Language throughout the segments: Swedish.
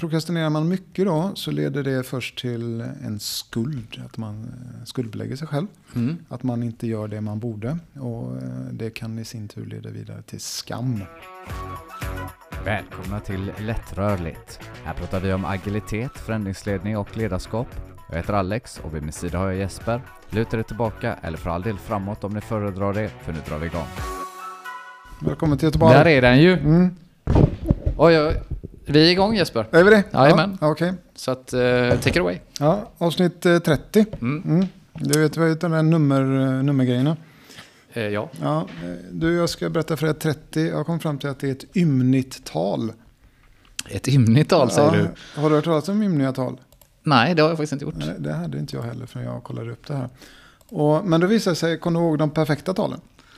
prokrastinerar man mycket då så leder det först till en skuld. Att man skuldbelägger sig själv. Att man inte gör det man borde. Och det kan i sin tur leda vidare till skam. Välkomna till Lättrörligt. Här pratar vi om agilitet, förändringsledning och ledarskap. Jag heter Alex och vid min sida har jag Jesper. Luta dig tillbaka eller för all del framåt om ni föredrar det, för nu drar vi igång. Välkommen till Göteborg. Där är den ju. Oj, vi är igång Jesper. Är vi det? Jajamän. Ja, okej. Så att, take it away. Ja, avsnitt 30. Du vet vad de där nummergrejerna. Ja. Ja, jag ska berätta för dig 30. Jag kom fram till att det är ett ymnigt tal. Ett ymnigt tal säger du. Har du hört talas om ymniga tal? Nej, det har jag faktiskt inte gjort. Nej, det hade inte jag heller för jag kollade upp det här. Men då visade sig, kommer du ihåg de perfekta talen?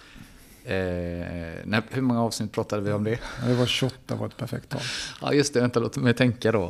Hur många avsnitt pratade vi om det? Det var 28 var ett perfekt tal. Ja just det, vänta låt mig tänka då.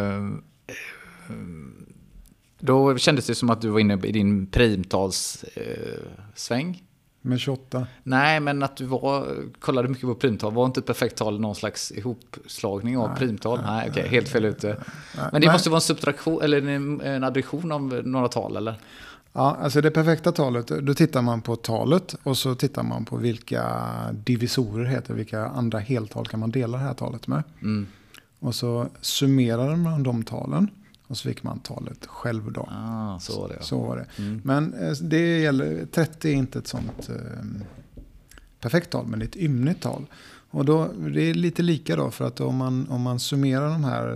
Då kändes det som att du var inne i din primtalssväng. Med 28? Nej, men att du kollade mycket på primtal. Var inte ett perfekt tal någon slags ihopslagning av primtal? Nej, okej, helt fel ute. Men det måste vara en subtraktion eller en addition av några tal, eller? Ja, alltså det perfekta talet, då tittar man på talet och så tittar man på vilka divisorer heter, vilka andra heltal kan man dela det här talet med. Och så summerar man de talen och så fick man talet själv då. Så var det. Så var det. Men det gäller, 30 är inte ett sånt perfekt tal, men det är ett ymnigt tal. Och då, det är lite lika då, för att om man summerar de här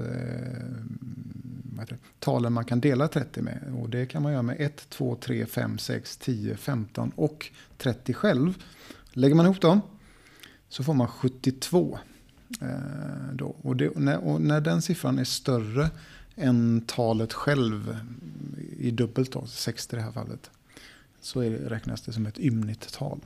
talen man kan dela 30 med, och det kan man göra med 1, 2, 3, 5, 6, 10, 15 och 30 själv. Lägger man ihop dem så får man 72 då. Och när den siffran är större än talet själv i dubbelt då, 60 i det här fallet, så räknas det som ett ymnigt tal.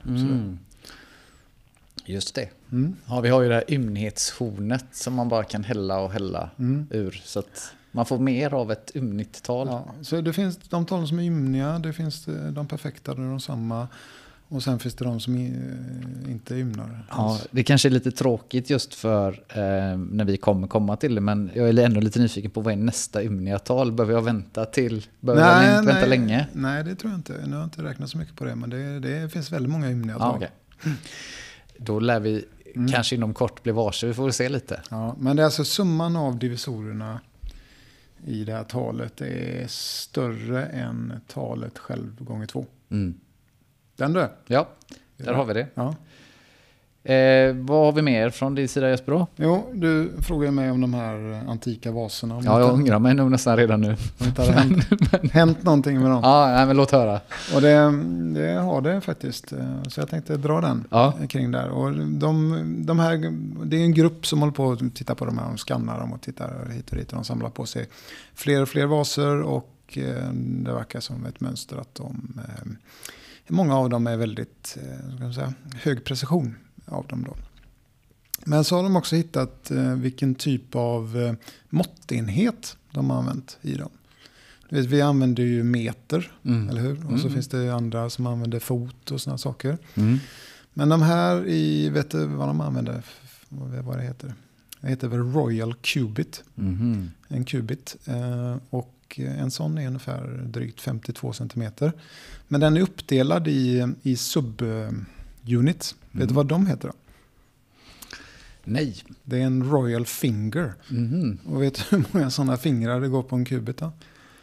Just det. Ja, vi har ju det här ymnighetshornet som man bara kan hälla ur, så att man får mer av ett ymnigt tal. Ja, så det finns de talen som är ymniga, det finns de perfekta, de samma, och sen finns det de som inte ymnar. Ja, det kanske är lite tråkigt just för när vi kommer komma till det, men jag är ändå lite nyfiken på vad är nästa ymniga tal? Behöver jag vänta till? Behöver jag vänta länge? Nej, det tror jag inte. Nu har jag inte räknat så mycket på det, men det finns väldigt många ymniga tal. Okay. Då lär vi kanske inom kort bli varse, vi får se lite. Ja, men det är alltså summan av divisorerna i det här talet är större än talet själv gånger 2. Den du? Ja, där har vi det. Ja. Vad har vi mer från din sida Jesper då? Jo, du frågade mig om de här antika vaserna. Ja, jag ångrar mig nog nästan redan nu. Det har hänt någonting med dem. Ja, nej, men låt höra. Och det har det faktiskt. Så jag tänkte dra den kring där. Och de här, det är en grupp som håller på att titta på de här. De skannar dem och tittar hit och dit. Och de samlar på sig fler och fler vaser. Och det verkar som ett mönster att många av dem är väldigt hög precision av dem då. Men så har de också hittat vilken typ av måttenhet de har använt i dem. Vi använder ju meter, eller hur? Och så finns det andra som använder fot och såna saker. Men de här vet du vad de använder? Vad det heter? Det heter väl Royal Cubit. En kubit. Och en sån är ungefär drygt 52 centimeter. Men den är uppdelad i subunits. Vet du vad de heter då? Nej. Det är en Royal Finger. Och vet du hur många sådana fingrar det går på en kubit då?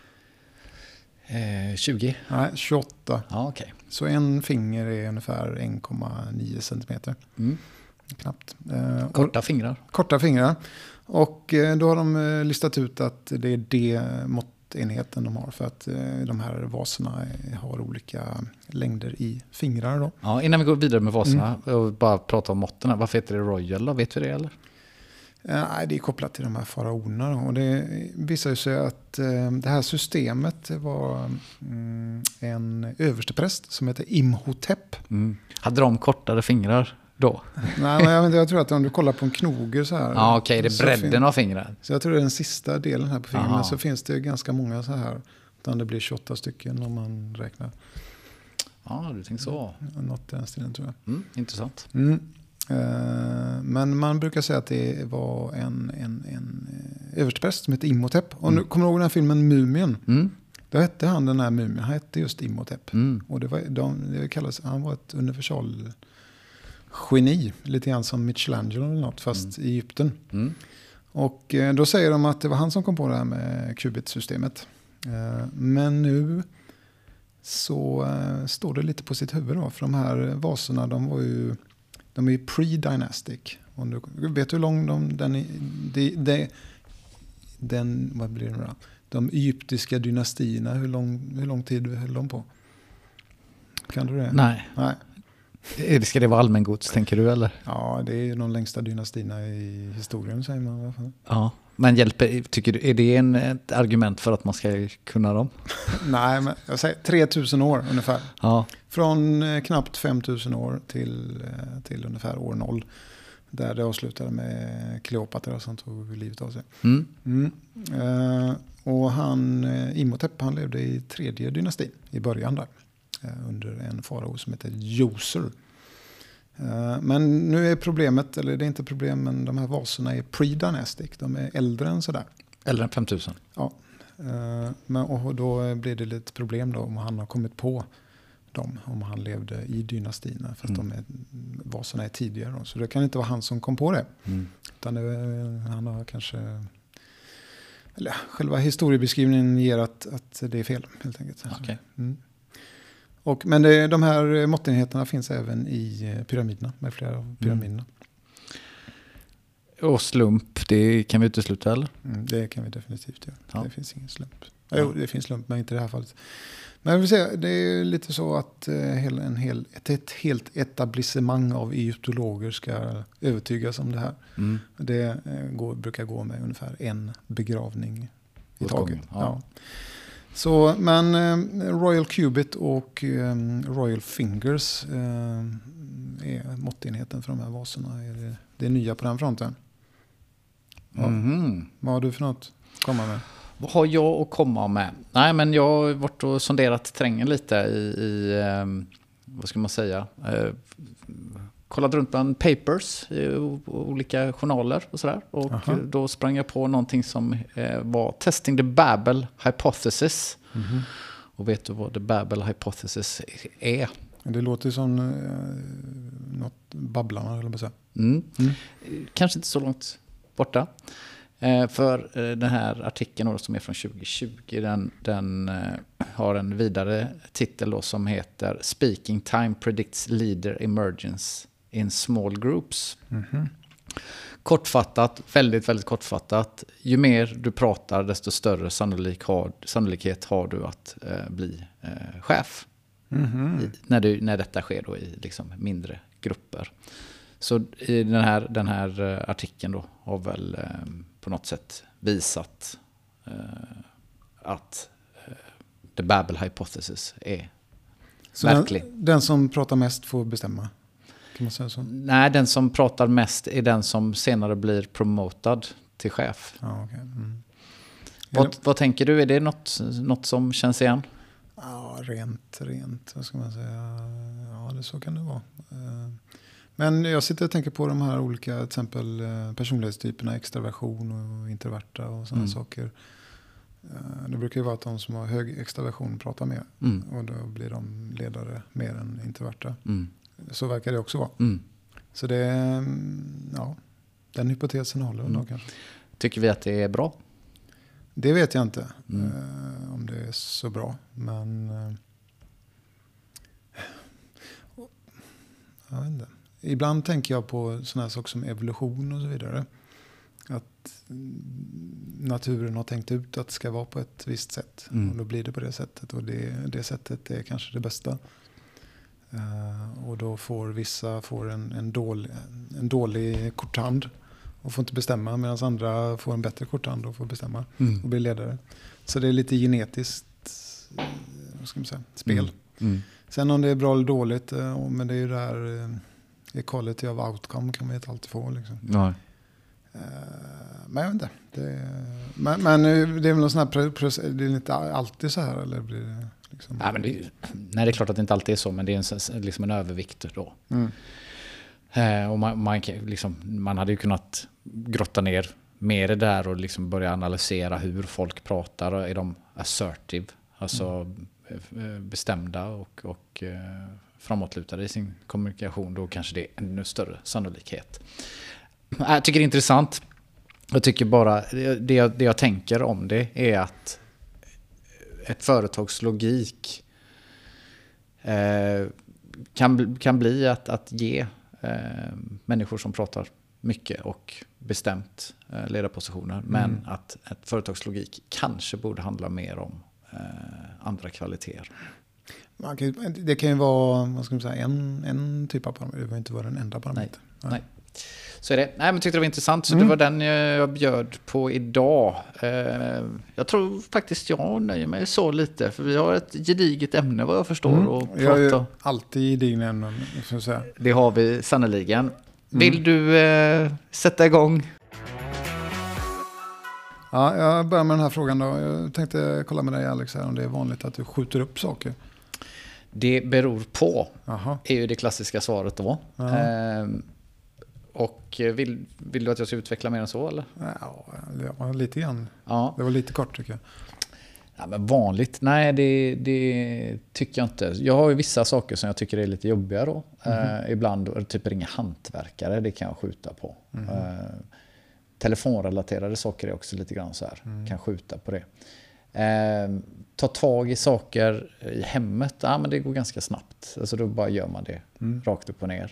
20? Nej, 28. Ja, okay. Så en finger är ungefär 1,9 centimeter. Knappt. Korta fingrar. Korta fingrar. Och då har de listat ut att det är det måttenheten de har, för att de här vaserna har olika längder i fingrar då. Ja, innan vi går vidare med vaserna och bara prata om måtten, varför heter det Royal då? Vet vi det eller? Nej, det är kopplat till de här faraonerna. Och det visar sig att det här systemet var en överstepräst som heter Imhotep. Hade de kortare fingrar då? Nej, men jag tror att om du kollar på en knoger så här. Ja, okej, det är bredden av fingrar. Så jag tror det är den sista delen här på fingret. Men så finns det ganska många så här. Utan det blir 28 stycken om man räknar. Ja, du tänker så. Något i den stilen tror jag. Intressant. Men man brukar säga att det var överstepräst som heter Imhotep. Och nu kommer du ihåg den här filmen Mumien? Då hette han den här mumien. Han hette just Imhotep. Och det kallades, han var ett universal geni. Lite grann som Michelangelo eller något, fast i Egypten. Och då säger de att det var han som kom på det här med qubitsystemet. Men nu så står det lite på sitt huvud då. För de här vaserna, de är ju pre-dynastic. Och du vet hur lång vad blir det nu då? De egyptiska dynastierna, hur lång tid höll de på? Kan du det? Nej. Ska det vara allmängods, tänker du, eller? Ja, det är ju de längsta dynastierna i historien, säger man i alla fall. Ja, men tycker du, är det ett argument för att man ska kunna dem? Nej, men jag säger 3000 år ungefär. Ja. Från knappt 5000 år till ungefär år 0. Där det avslutade med Kleopatra som tog livet av sig. Och Imhotep, han levde i 3:e dynastin i början där. Under en farao som heter Djoser. Men nu är problemet, eller det är inte problem, men de här vaserna är pre-dynastic. De är äldre än sådär. Äldre än 5000? Ja. Och då blir det lite problem då om han har kommit på dem. Om han levde i dynastierna. För att vaserna är tidigare då. Så det kan inte vara han som kom på det. Utan han har kanske... Eller själva historiebeskrivningen ger att det är fel, helt enkelt. Okay. Men de här måttenheterna finns även i pyramiderna, med flera av pyramiderna. Och slump, det kan vi utesluta, eller? Det kan vi definitivt göra. Ja. Det finns ingen slump. Jo, det finns slump, men inte i det här fallet. Men jag vill säga, det är lite så att ett helt etablissemang av egyptologer ska övertygas om det här. Det brukar gå med ungefär en begravning i taget. Ja. Så, men Royal Qubit och Royal Fingers är måttenheten för de här vaserna. Det är nya på den fronten. Ja. Vad har du för något att komma med? Vad har jag att komma med? Nej, men jag har varit och sonderat terrängen lite i vad ska man säga, kollat runt bland papers i olika journaler och sådär. Och då sprang jag på någonting som var Testing the Babel Hypothesis. Och vet du vad the Babel Hypothesis är? Det låter som något babblarna, eller vad säga. Kanske inte så långt borta. För den här artikeln då, som är från 2020, den har en vidare titel då, som heter Speaking Time Predicts Leader Emergence in Small Groups. Kortfattat, väldigt, väldigt kortfattat. Ju mer du pratar, desto större sannolikhet har du att bli chef. När detta sker då i liksom mindre grupper. Så i den här artikeln då har väl på något sätt visat att the Babel Hypothesis är så verklig. Den som pratar mest får bestämma? Kan man säga så? Nej, den som pratar mest är den som senare blir promotad till chef. Ja, okay. Vad tänker du? Är det något som känns igen? Ja, rent. Vad ska man säga? Ja, det så kan det vara. Men jag sitter och tänker på de här olika, till exempel personlighetstyperna, extraversion och introverta och sådana saker. Det brukar ju vara att de som har hög extraversion pratar mer. Och då blir de ledare mer än introverta. Så verkar det också vara. Så det, ja, den hypotesen håller då kanske. Tycker vi att det är bra? Det vet jag inte om det är så bra. Men jag vet inte. Ibland tänker jag på sådana här saker som evolution och så vidare. Att naturen har tänkt ut att det ska vara på ett visst sätt. Och då blir det på det sättet. Och det sättet är kanske det bästa. Och då får vissa en dålig korthand och får inte bestämma. Medan andra får en bättre korthand och får bestämma. Och blir ledare. Så det är lite genetiskt vad ska man säga, spel. Sen om det är bra eller dåligt. Men det är ju där... Equality of outcome kan man inte alltid få. Liksom. Nej. Men jag vet inte. Men det är väl någon sån här process. Det är inte alltid så här. Eller blir det liksom... Nej, det är klart att det inte alltid är så. Men det är liksom en övervikt då. Och man hade ju kunnat grotta ner mer det där och liksom börja analysera hur folk pratar. Är de assertive, alltså bestämda och framåtlutade i sin kommunikation, då kanske det är ännu större sannolikhet. Jag tycker det är intressant. Jag tycker bara, det jag tänker om det är att ett företags logik kan bli att ge människor som pratar mycket och bestämt ledarpositioner, men att ett företags logik kanske borde handla mer om andra kvaliteter. Det kan ju vara, vad ska man säga, en typ av parameter. Det behöver inte vara den enda parametern. Nej. Så är det. Nej, men tyckte det var intressant. Så det var den jag bjöd på idag. Jag tror faktiskt jag nöjer mig så lite. För vi har ett gediget ämne vad jag förstår. Och prata. Jag är alltid gedigna ämnen. Det har vi sannoliken. Vill du sätta igång? Ja, jag börjar med den här frågan då. Jag tänkte kolla med dig, Alex, här, om det är vanligt att du skjuter upp saker. Det beror på. Aha. Är ju det klassiska svaret då. Och vill du att jag ska utveckla mer än så, eller? Ja, lite grann. Ja. Det var lite kort, tycker jag. Ja, men vanligt? Nej, det tycker jag inte. Jag har ju vissa saker som jag tycker är lite jobbiga då. Ibland, typ ringa hantverkare, det kan jag skjuta på. Telefonrelaterade saker är också lite grann så här. Kan skjuta på det. Ta tag i saker i hemmet, men det går ganska snabbt. Alltså då bara gör man det rakt upp och ner.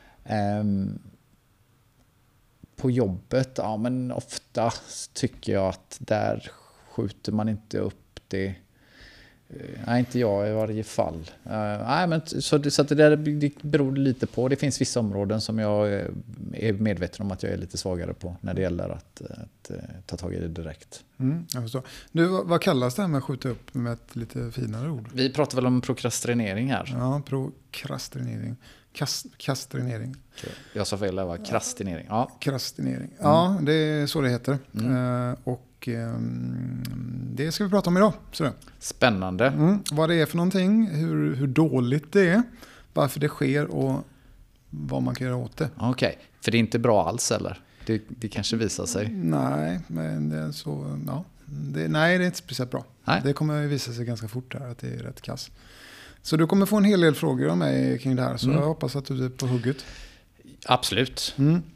På jobbet, men ofta tycker jag att där skjuter man inte upp det. Nej, inte jag i varje fall. Så det där det beror lite på. Det finns vissa områden som jag är medveten om att jag är lite svagare på när det gäller att ta tag i det direkt. Jag förstår. Du, vad kallas det här med att skjuta upp med ett lite finare ord? Vi pratar väl om prokrastinering här. Ja, prokrastinering. Kastrinering. Jag sa fel, det var krastinering. Ja. Krastinering. Ja, det är så det heter. Och det ska vi prata om idag. Sådär. Spännande. Vad det är för någonting, hur dåligt det är, varför det sker och vad man kan göra åt det. Okej, för det är inte bra alls, eller? Det kanske visar sig. Nej, men det är så... Ja. Nej, det är inte speciellt bra. Nej. Det kommer visa sig ganska fort här att det är rätt kass. Så du kommer få en hel del frågor om mig kring det här. Så jag hoppas att du är på hugget. Absolut.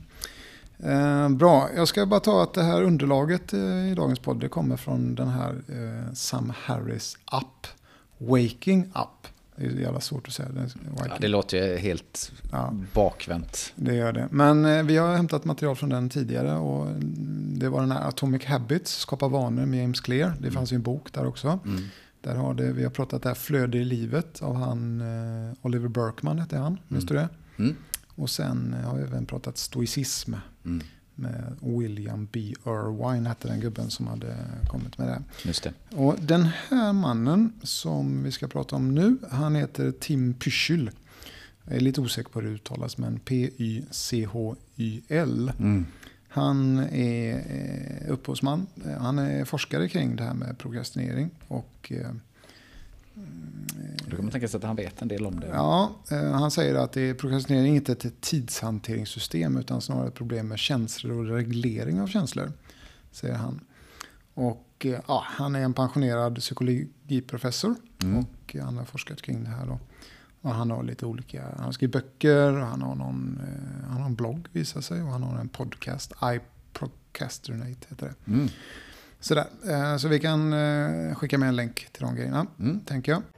Bra. Jag ska bara ta att det här underlaget i dagens podd, det kommer från den här Sam Harris app. Waking Up. Det är jävla svårt att säga. Det låter ju helt bakvänt. Det gör det. Men vi har hämtat material från den tidigare. Och det var den här Atomic Habits, Skapa vanor med James Clear. Det fanns ju en bok där också. Där vi har pratat det här Flöde i livet av han Oliver Burkeman heter han. Minns du det? Och sen har vi även pratat stoicism med William B. Irwine hette den gubben som hade kommit med det. Just det. Och den här mannen som vi ska prata om nu, han heter Tim Pychyl. Jag är lite osäker på hur det uttalas, men P-Y-C-H-Y-L. Han är upphovsman. Han är forskare kring det här med prokrastinering. Och då kan man tänka sig att han vet en del om det. Ja, han säger att prokrastinering inte är ett tidshanteringssystem utan snarare ett problem med känslor och reglering av känslor, säger han. Och han är en pensionerad psykologiprofessor och han har forskat kring det här då. Och han har lite olika, han har skrivit böcker, han har en blogg visar sig och han har en podcast, I Procrastinate heter det. Sådär. Så vi kan skicka med en länk till de grejerna, tänker jag.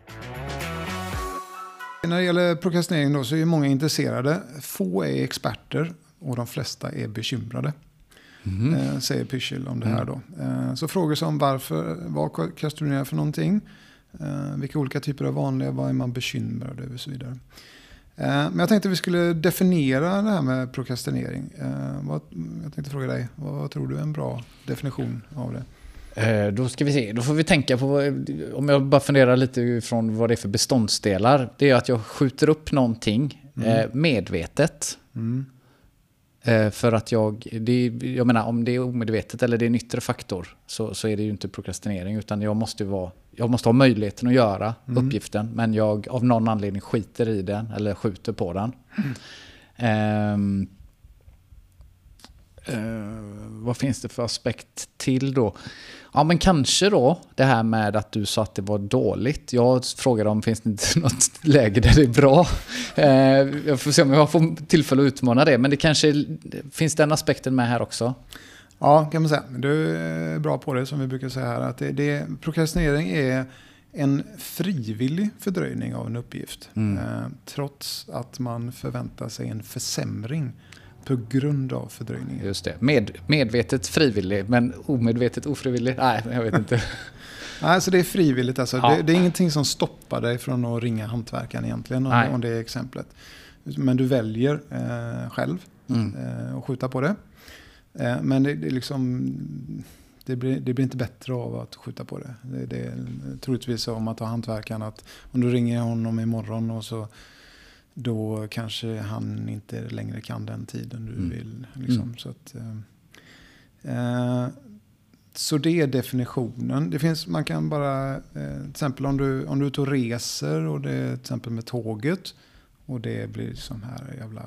När det gäller prokrastinering då så är många intresserade. Få är experter och de flesta är bekymrade. Säger Pychyl om det här då. Så frågor som vad prokrastinerar för någonting? Vilka olika typer av vanliga, vad är man bekymrad över och så vidare. Men jag tänkte att vi skulle definiera det här med prokrastinering. Jag tänkte fråga dig, vad tror du är en bra definition av det? Då ska vi se, då får vi tänka på, om jag bara funderar lite utifrån vad det är för beståndsdelar. Det är att jag skjuter upp någonting medvetet. För att jag menar om det är omedvetet eller det är en yttre faktor så är det ju inte prokrastinering utan jag måste ha möjligheten att göra uppgiften men jag av någon anledning skiter i den eller skjuter på den. Vad finns det för aspekt till då? Ja, men kanske då det här med att du sa att det var dåligt. Jag frågade om finns det inte något läge där det är bra. Jag får se om jag får tillfälle att utmana det. Men det kanske finns den aspekten med här också. Ja, kan man säga. Du är bra på det, som vi brukar säga här. Att prokrastinering är en frivillig fördröjning av en uppgift. Trots att man förväntar sig en försämring på grund av fördröjningen. Just det. Medvetet frivillig, men omedvetet ofrivillig. Nej, jag vet inte. Nej, så det är frivilligt. Alltså. Ja. Det är ingenting som stoppar dig från att ringa hantverkaren egentligen, om det är exemplet. Men du väljer själv att skjuta på det. Men det är liksom... Det blir inte bättre av att skjuta på det. Det är troligtvis så om att ha hantverkaren att om du ringer honom imorgon och så då kanske han inte längre kan den tiden du vill. Liksom. Så det är definitionen. Det finns, man kan bara, till exempel om du är ute och reser och det är till exempel med tåget och det blir som här jävla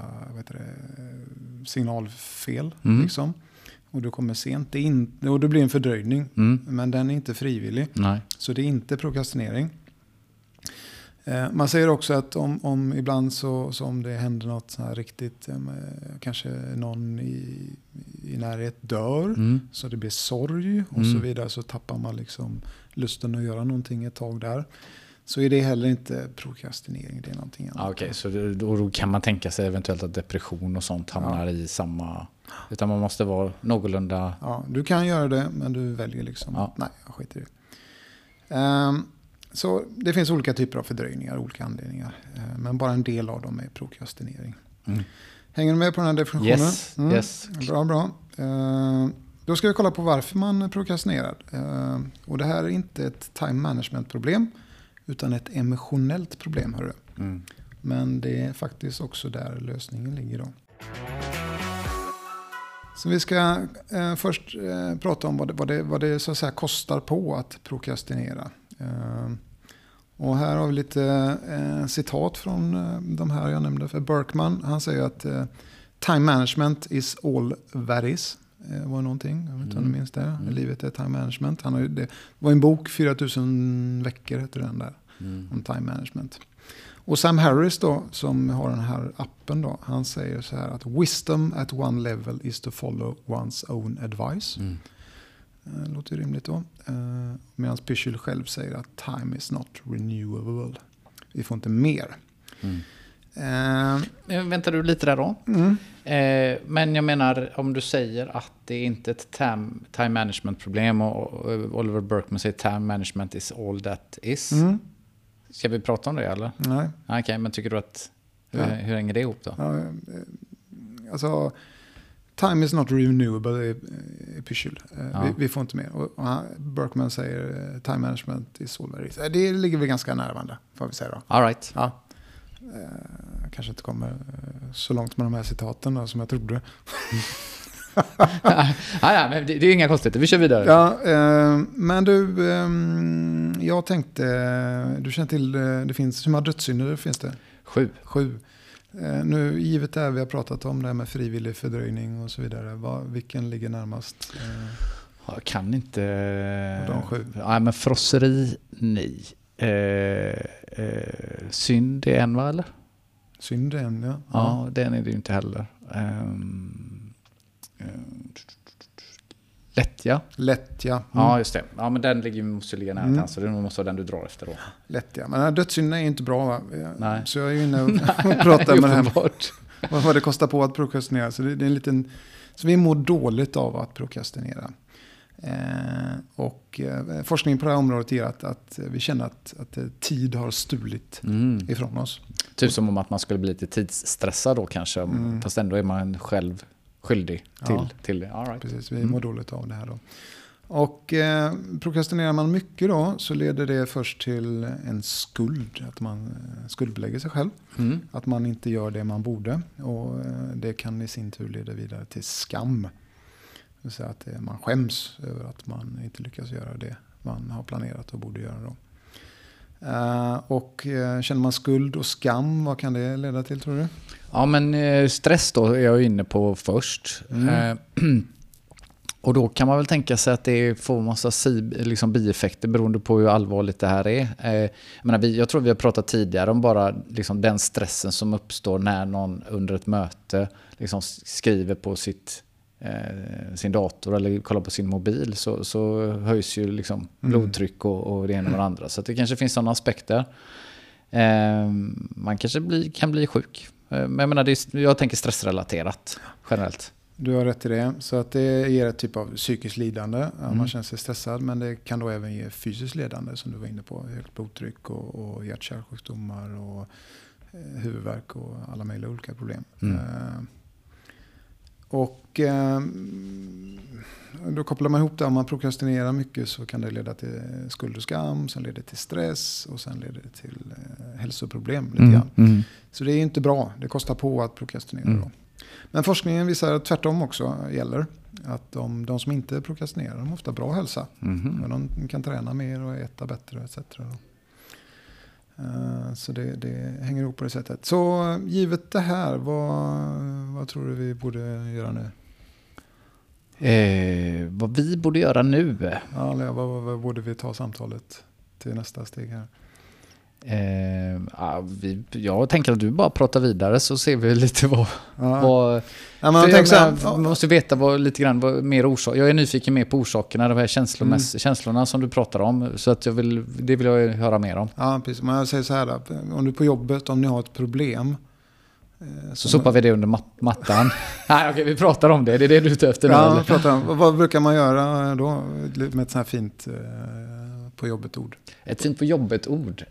signalfel liksom. Och du kommer sent. Och det blir en fördröjning. Men den är inte frivillig. Nej. Så det är inte prokrastinering. Man säger också att om ibland så om det händer något så här riktigt, kanske någon i närhet dör, så det blir sorg och så vidare, så tappar man liksom lusten att göra någonting ett tag där. Så är det heller inte prokrastinering, det är någonting annat. Okej, så då kan man tänka sig eventuellt att depression och sånt hamnar i samma... Utan man måste vara någorlunda... Ja, du kan göra det, men du väljer liksom... Nej, jag skiter i det. Så det finns olika typer av fördröjningar, olika anledningar. Men bara en del av dem är prokrastinering. Hänger du med på den här definitionen? Yes. Bra. Då ska vi kolla på varför man prokrastinerar. Och det här är inte ett time management-problem, utan ett emotionellt problem. Hörru. Men det är faktiskt också där lösningen ligger då. Så vi ska först prata om vad det så att säga kostar på att prokrastinera. Och här har vi lite citat från de här jag nämnde. För Berkman, han säger att time management is all that is. Var någonting, jag vet inte om du minns det. Livet är time management. Det var en bok, 4000 veckor heter den där, om time management. Och Sam Harris då, som har den här appen då, han säger så här att wisdom at one level is to follow one's own advice. Låter rimligt då. Medan Pyschel själv säger att time is not renewable. Vi får inte mer. Väntar du lite där då? Men jag menar, om du säger att det är inte ett time management problem och Oliver Berkman säger time management is all that is. Ska vi prata om det eller? Nej. Okej, men tycker du att hur hänger det ihop då? Ja, alltså time is not renewable i Pyschel. Vi får inte mer. Och Berkman säger time management is all that is. Det ligger väl ganska nära varandra, får vi säga då. All right. Ja. Kanske inte kommer så långt med de här citaten då, som jag trodde. Men det är inga konstigheter. Vi kör vidare. Ja, men du, jag tänkte, du känner till, det finns, hur många dödssynder finns det? 7. Nu, givet det här vi har pratat om, det här med frivillig fördröjning och så vidare, vilken ligger närmast? Jag kan inte... De 7? Nej, men frosseri, nej. Synd är en, va, eller? Synd är en, ja. Ja, den är det ju inte heller. Lättja. Ja, just det. Ja, men den måste ligga nära så det måste vara den du drar efter då. Lättja. Men dödssynden är inte bra, va? Nej. Så jag är ju inne och pratar med det här. Vad det kostar på att prokrastinera. Så det är en liten... Så vi mår dåligt av att prokrastinera. Och forskning på det här området ger att vi känner att tid har stulit ifrån oss. Typ som om att man skulle bli lite tidsstressad då kanske. Fast ändå är man själv skyldig till det. All right. Precis, vi mår dåligt av det här då. Och prokrastinerar man mycket då, så leder det först till en skuld. Att man skuldbelägger sig själv. Att man inte gör det man borde. Och det kan i sin tur leda vidare till skam. Det vill säga att man skäms över att man inte lyckas göra det man har planerat och borde göra då. Och känner man skuld och skam, vad kan det leda till, tror du? Ja, men stress då är jag inne på först. Och då kan man väl tänka sig att det får massa liksom bieffekter beroende på hur allvarligt det här är. Jag tror vi har pratat tidigare om bara liksom den stressen som uppstår när någon under ett möte liksom skriver på sin dator eller kollar på sin mobil, så höjs ju liksom blodtryck och det ena och det andra. Så att det kanske finns sådana aspekter. Man kanske kan bli sjuk. Men jag tänker stressrelaterat generellt. Du har rätt i det. Så att det ger ett typ av psykiskt lidande. Man känner sig stressad, men det kan då även ge fysiskt lidande som du var inne på. Högt blodtryck och hjärt-kärlsjukdomar och huvudvärk och alla möjliga olika problem. Och då kopplar man ihop det. Om man prokrastinerar mycket så kan det leda till skuld och skam, sen leder det till stress och sen leder det till hälsoproblem lite grann. Så det är inte bra. Det kostar på att prokrastinera då. Men forskningen visar att tvärtom också gäller. Att de som inte prokrastinerar, de har ofta bra hälsa. De kan träna mer och äta bättre etc. Så det hänger ihop på det sättet. Så givet det här, vad tror du vi borde göra nu? Vad vi borde göra nu? Ja, vad borde vi ta samtalet till nästa steg här? Jag tänker att du bara pratar vidare så ser vi lite vad man måste veta lite grann mer orsak. Jag är nyfiken mer på orsakerna, de här känslorna som du pratar om, så att det vill jag höra mer om. Ja, precis. Men jag säger så här då, om du är på jobbet, om ni har ett problem så sopar vi det under mattan. Nej, okej, vi pratar om det. Det är det du är ute efter nu. Ja, pratar om. Vad brukar man göra då med ett sånt här fint på jobbet-ord? Ett fint på jobbet-ord.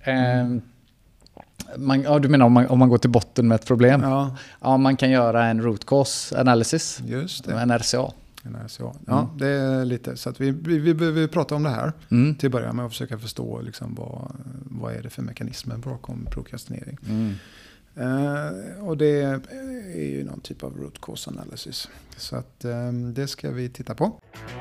Du menar om man går till botten med ett problem? Ja, man kan göra en root cause analysis. Just det. En RCA. Ja, det är lite så att vi behöver prata om det här till att börja med och försöka förstå liksom vad är det för mekanismer bakom prokrastinering. Och det är ju någon typ av root cause analysis. Så att det ska vi titta på.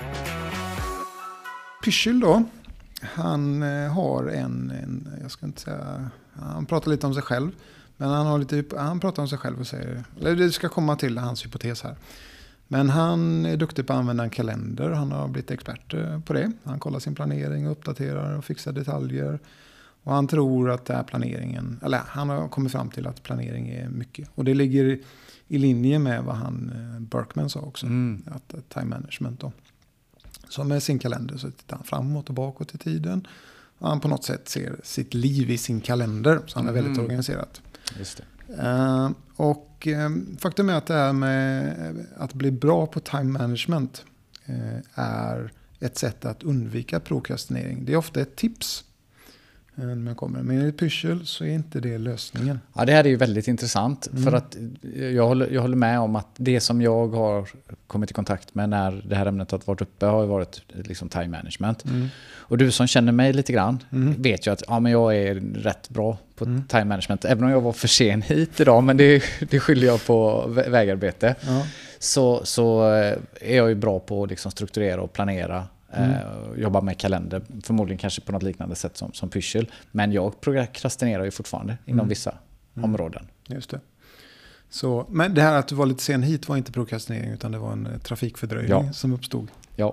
Pyschel då. Han har jag ska inte säga, han pratar lite om sig själv, men han pratar om sig själv och säger, eller det ska komma till hans hypotes här. Men han är duktig på att använda en kalender, han har blivit expert på det. Han kollar sin planering och uppdaterar och fixar detaljer. Och han tror att det är planeringen, eller han har kommit fram till att planering är mycket. Och det ligger i linje med vad Berkman sa också, att time management då. Så med sin kalender så tittar han framåt och bakåt i tiden. Och han på något sätt ser sitt liv i sin kalender. Så han är väldigt organiserat. Just det. Faktum är att det här med att bli bra på time management är ett sätt att undvika prokrastinering. Det är ofta ett tips. Men enligt Pyschel så är inte det lösningen. Ja, det här är ju väldigt intressant. För att jag håller med om att det som jag har kommit i kontakt med när det här ämnet har varit uppe har varit liksom time management. Och du som känner mig lite grann vet ju att men jag är rätt bra på time management. Även om jag var för sen hit idag, men det skyller jag på vägarbete. Så är jag ju bra på att liksom strukturera och planera. Jobba med kalender, förmodligen kanske på något liknande sätt som Pyschel. Men jag prokrastinerar ju fortfarande inom vissa områden. Just det. Så, men det här att du var lite sen hit var inte prokrastinering, utan det var en trafikfördröjning som uppstod. Ja.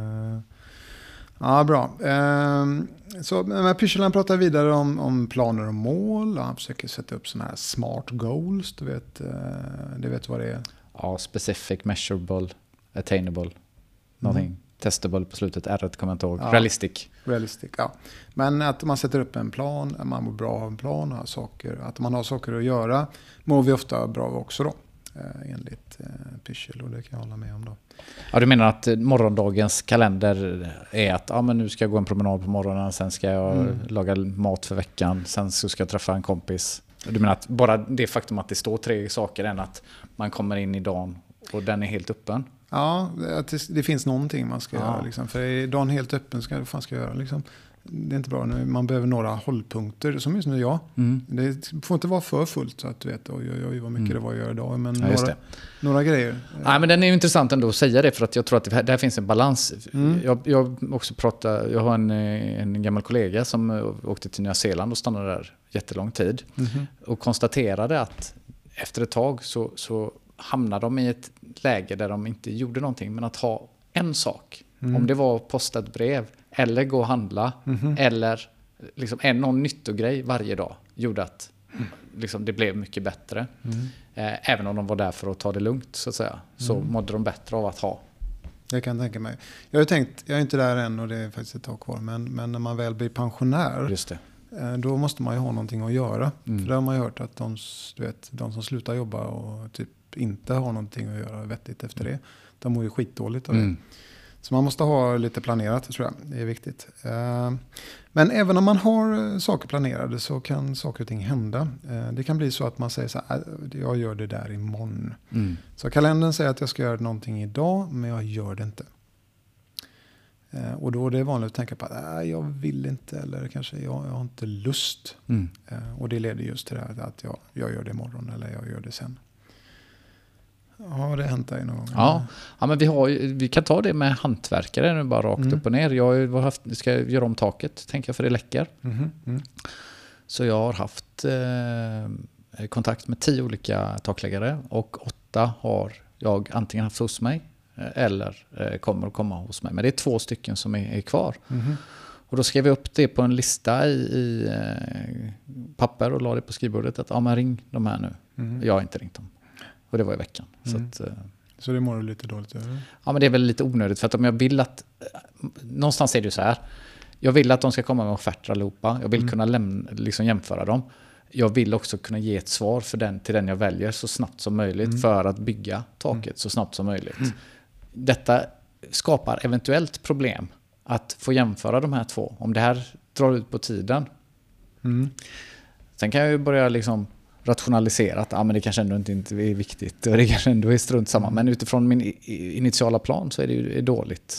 Ja, bra. Så med Pyschel pratar vidare om planer och mål. Han försöker sätta upp sådana här smart goals. Du vet vad det är? Ja, specific, measurable, attainable, någonting. Testable på slutet, R1 kommer jag inte ihåg. Realistic, ja. Men att man sätter upp en plan, man mår bra av en plan, att man har saker att göra, mår vi ofta bra också då, enligt Pyschel, och det kan jag hålla med om då. Ja, du menar att morgondagens kalender är att men nu ska jag gå en promenad på morgonen, sen ska jag laga mat för veckan, sen så ska jag träffa en kompis. Du menar att bara det faktum att det står 3 saker än att man kommer in i dagen och den är helt öppen? Ja, det finns någonting man ska göra. Liksom. För är dagen helt öppen, vad fan ska jag göra? Liksom? det är inte bra nu. Man behöver några hållpunkter, som just nu Det får inte vara för fullt så att du vet, oj vad mycket det var att göra idag. Men några grejer. Nej, men den är ju intressant ändå att säga det, för att jag tror att det här finns en balans. Jag har en gammal kollega som åkte till Nya Zeeland och stannade där jättelång tid. Och konstaterade att efter ett tag så hamnade de i ett läge där de inte gjorde någonting, men att ha en sak. Om det var posta ett brev eller gå och handla eller liksom någon nyttogrej varje dag gjorde att liksom det blev mycket bättre. Även om de var där för att ta det lugnt så att säga, så mådde de bättre av att ha. Jag kan tänka mig. Jag är inte där än och det är faktiskt ett tag kvar, men när man väl blir pensionär, just det, då måste man ju ha någonting att göra. För där har man ju hört att de som slutar jobba och typ inte har någonting att göra vettigt efter det, de mår ju skitdåligt av det. Så man måste ha lite planerat, tror jag. Det är viktigt. Men även om man har saker planerade så kan saker och ting hända. Det kan bli så att man säger så här, jag gör det där imorgon. Så kalendern säger att jag ska göra någonting idag, men jag gör det inte. Och då är det vanligt att tänka på att jag vill inte, eller kanske jag har inte lust. Och det leder just till det här att jag gör det imorgon eller jag gör det sen. Har det hänt dig någon gång? Ja, men vi kan ta det med hantverkare nu, bara rakt upp och ner. Jag ska göra om taket, tänker jag, för det läcker. Så jag har haft kontakt med 10 olika takläggare och 8 har jag antingen haft hos mig eller kommer att komma hos mig. Men det är 2 stycken som är kvar. Och då skrev vi upp det på en lista i papper och la det på skrivbordet att men ring de här nu. Jag har inte ringt dem. Och det var i veckan. Så det mår du lite dåligt över? Ja, men det är väl lite onödigt. För att om jag vill att... Någonstans är det ju så här. Jag vill att de ska komma med offerter allihopa. Jag vill kunna jämföra dem. Jag vill också kunna ge ett svar till den jag väljer så snabbt som möjligt. För att bygga taket så snabbt som möjligt. Detta skapar eventuellt problem. Att få jämföra de här 2. Om det här drar ut på tiden. Sen kan jag ju börja rationalisera att men det kanske ändå inte är viktigt och det kanske ändå är strunt samma, men utifrån min initiala plan så är det ju dåligt.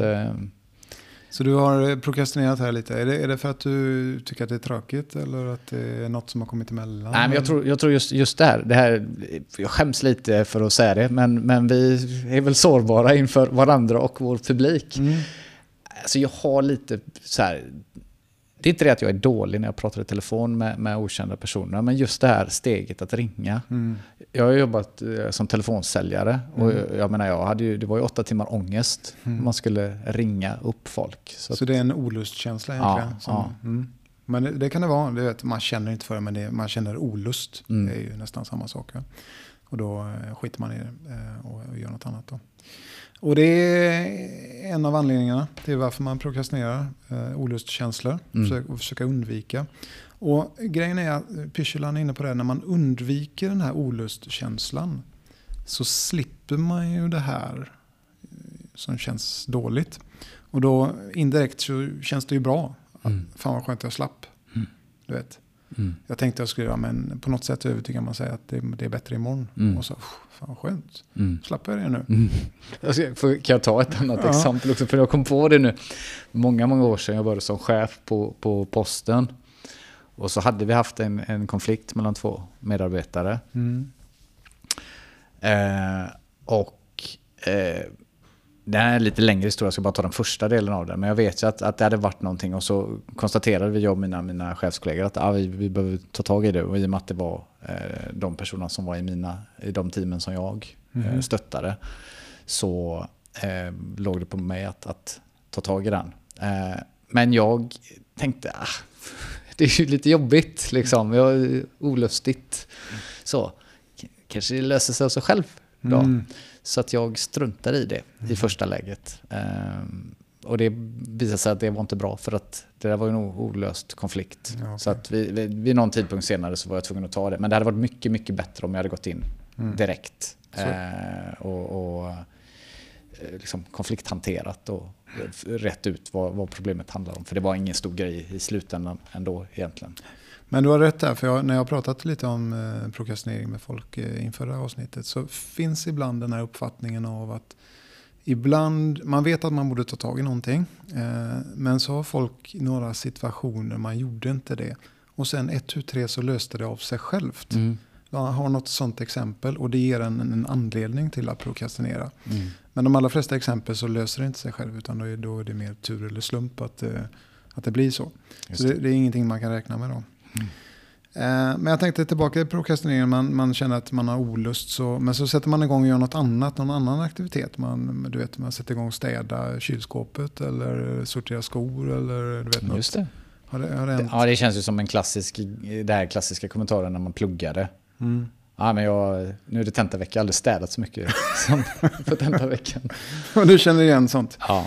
Så du har prokrastinerat här lite. Är det för att du tycker att det är tråkigt eller att det är något som har kommit emellan? Nej, men jag tror just det här, jag skäms lite för att säga det, men vi är väl sårbara inför varandra och vår publik. Alltså jag har lite så här. Det är inte det att jag är dålig när jag pratar i telefon med okända personer, men just det här steget att ringa. Jag har jobbat som telefonsäljare och jag menar, det var ju 8 timmar ångest man skulle ringa upp folk. Så det är en olustkänsla egentligen? Ja. Men det kan det vara, man känner inte för det, men man känner olust. Det är ju nästan samma sak. Ja. Och då skiter man i det och gör något annat då. Och det är en av anledningarna till varför man prokrastinerar, olustkänslor, och försöka undvika. Och grejen är att Pychelan är inne på det, när man undviker den här olustkänslan så slipper man ju det här som känns dåligt. Och då indirekt så känns det ju bra. Fan vad skönt jag slapp. Du vet. Jag tänkte jag skulle göra, men på något sätt övertygar man sig att det är bättre imorgon. Och så, fan vad skönt. Slappar jag det nu. Kan jag ta ett annat exempel också? För jag kom på det nu. Många år sedan jag började som chef på posten. Och så hade vi haft en konflikt mellan 2 medarbetare. Det här är lite längre historia, jag ska bara ta den första delen av det. Men jag vet ju att det hade varit någonting, och så konstaterade jag och mina chefskollegor att vi behöver ta tag i det. Och i och med att det var de personer som var i de teamen som jag stöttade, så låg det på mig att ta tag i den. Men jag tänkte, det är ju lite jobbigt liksom. Jag är olustigt. Så kanske det löser sig av sig själv då. Så att jag struntar i det i första läget. Och det visade sig att det var inte bra, för att det där var ju en olöst konflikt. Ja, okay. Så att vid någon tidpunkt senare så var jag tvungen att ta det. Men det hade varit mycket, mycket bättre om jag hade gått in direkt. Och liksom konflikthanterat och rätt ut vad problemet handlar om. För det var ingen stor grej i slutändan ändå egentligen. Men du har rätt där, för när jag har pratat lite om prokrastinering med folk inför det här avsnittet, så finns ibland den här uppfattningen av att ibland, man vet att man borde ta tag i någonting. Men så har folk i några situationer, man gjorde inte det. Och sen 1, 2, 3 så löste det av sig självt. Man har något sånt exempel och det ger en anledning till att prokrastinera. Men de allra flesta exempel så löser det inte sig själv, utan då är det mer tur eller slump att det blir så. Så det är ingenting man kan räkna med då. Men jag tänkte tillbaka till prokrastineringen. Man känner att man har olust. Men så sätter man igång och gör något annat. Någon annan aktivitet. Man sätter igång och städa kylskåpet. Eller sortera skor. Eller du vet något. Just det. Har det känns ju som det här klassiska kommentaren när man pluggade. Ja, men nu är det tentavecka. Jag har aldrig städat så mycket som för tentaveckan. Och du känner igen sånt? Ja.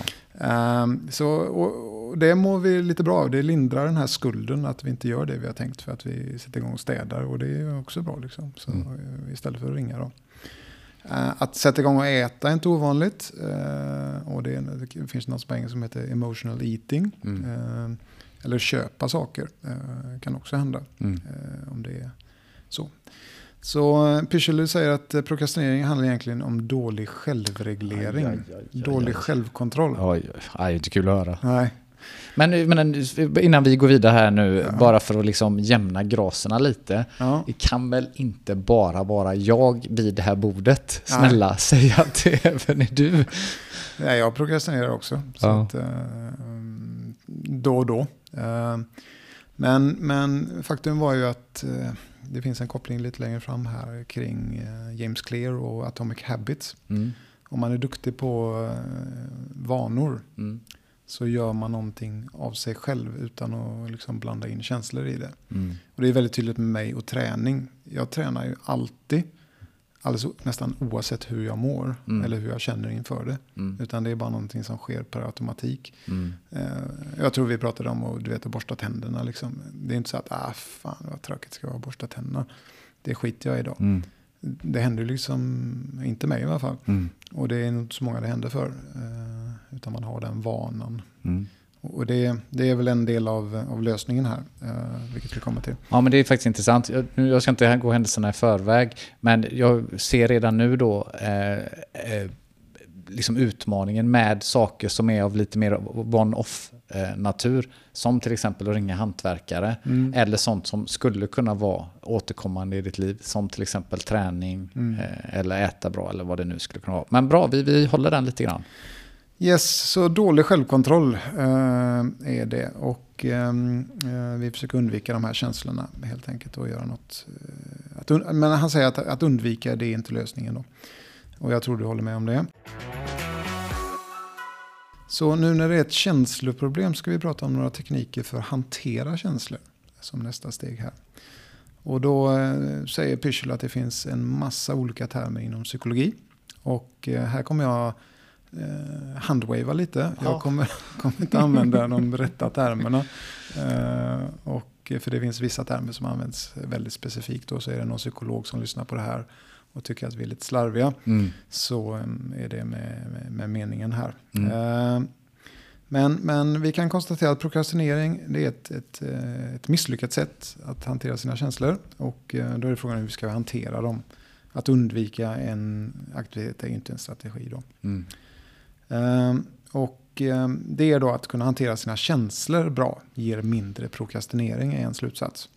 Och det mår vi lite bra av. Det lindrar den här skulden att vi inte gör det vi har tänkt för att vi sätter igång och städar. Och det är också bra liksom. Så istället för att ringa då. Att sätta igång och äta är inte ovanligt. Och det finns något på engelska som heter emotional eating. Eller köpa saker kan också hända. Om det är så. Så Pychelö säger att prokrastinering handlar egentligen om dålig självreglering. Dålig självkontroll. Oj, det är inte kul att höra. Nej. Men innan vi går vidare här nu, bara för att liksom jämna graserna lite. Det kan väl inte bara vara jag vid det här bordet. Snälla, säg att det även är du. Nej, jag prokrastinerar också. Så att, då och då. Men faktum var ju att det finns en koppling lite längre fram här kring James Clear och Atomic Habits. Om man är duktig på vanor så gör man någonting av sig själv utan att liksom blanda in känslor i det. Och det är väldigt tydligt med mig och träning. Jag tränar ju alltid, nästan oavsett hur jag mår eller hur jag känner inför det. Utan det är bara någonting som sker per automatik. Jag tror vi pratade om att borsta tänderna. Liksom. Det är inte så att fan vad tråkigt ska vara att borsta tänderna. Det skiter jag i idag. Det händer liksom inte mig i alla fall. Och det är inte så många det händer för. Utan man har den vanan. Och det är väl en del av lösningen här, vilket vi kommer till. Ja, men det är faktiskt intressant. Jag ska inte gå händelserna i förväg, men jag ser redan nu då liksom utmaningen med saker som är av lite mer one-off natur, som till exempel att ringa hantverkare eller sånt som skulle kunna vara återkommande i ditt liv, som till exempel träning eller äta bra eller vad det nu skulle kunna vara. Men bra, vi håller den lite grann. Yes, så dålig självkontroll är det. Och vi försöker undvika de här känslorna helt enkelt och göra något. Men han säger att undvika, det är inte lösningen då. Och jag tror du håller med om det. Så nu när det är ett känsloproblem ska vi prata om några tekniker för att hantera känslor som nästa steg här. Och då säger Pychelö att det finns en massa olika termer inom psykologi. Och här kommer jag handwava lite. Jag kommer inte använda de rätta termerna. För det finns vissa termer som används väldigt specifikt. Och så är det någon psykolog som lyssnar på det här och tycker att vi är lite slarviga. Så är det med meningen här. Men vi kan konstatera att prokrastinering, det är ett misslyckat sätt att hantera sina känslor. Och då är det frågan hur vi ska hantera dem. Att undvika en aktivitet är inte en strategi då. Det är då att kunna hantera sina känslor bra ger mindre prokrastinering är en slutsats.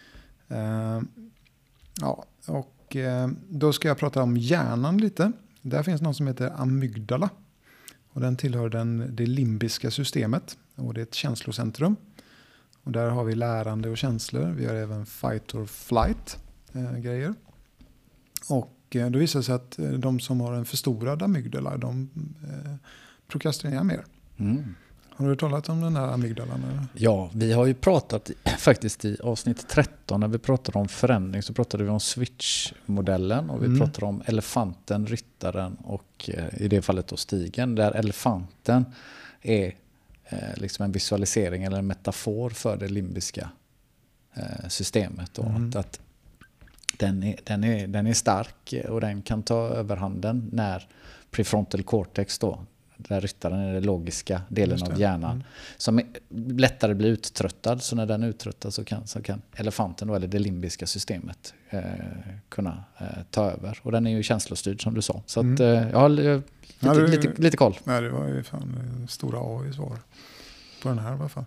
Då ska jag prata om hjärnan lite. Där finns något som heter amygdala. Och den tillhör det limbiska systemet. Och det är ett känslocentrum. Och där har vi lärande och känslor. Vi har även fight or flight grejer. Och då visar det sig att de som har en förstorad amygdala, de prokrastinerar mer. Har du talat om den här amygdalan? Eller? Ja, vi har ju pratat faktiskt i avsnitt 13 när vi pratade om förändring, så pratade vi om switch-modellen och vi pratade om elefanten, ryttaren och i det fallet då stigen, där elefanten är liksom en visualisering eller en metafor för det limbiska systemet. Och att den är stark och den kan ta överhanden när prefrontal cortex då, där ryttaren är den logiska delen av hjärnan som lättare blir uttröttad. Så när den är uttröttad så kan elefanten då, eller det limbiska systemet kunna ta över. Och den är ju känslostyrd som du sa. Så att jag har lite koll. Nej, det var ju fan stora A i svar på den här i alla fall.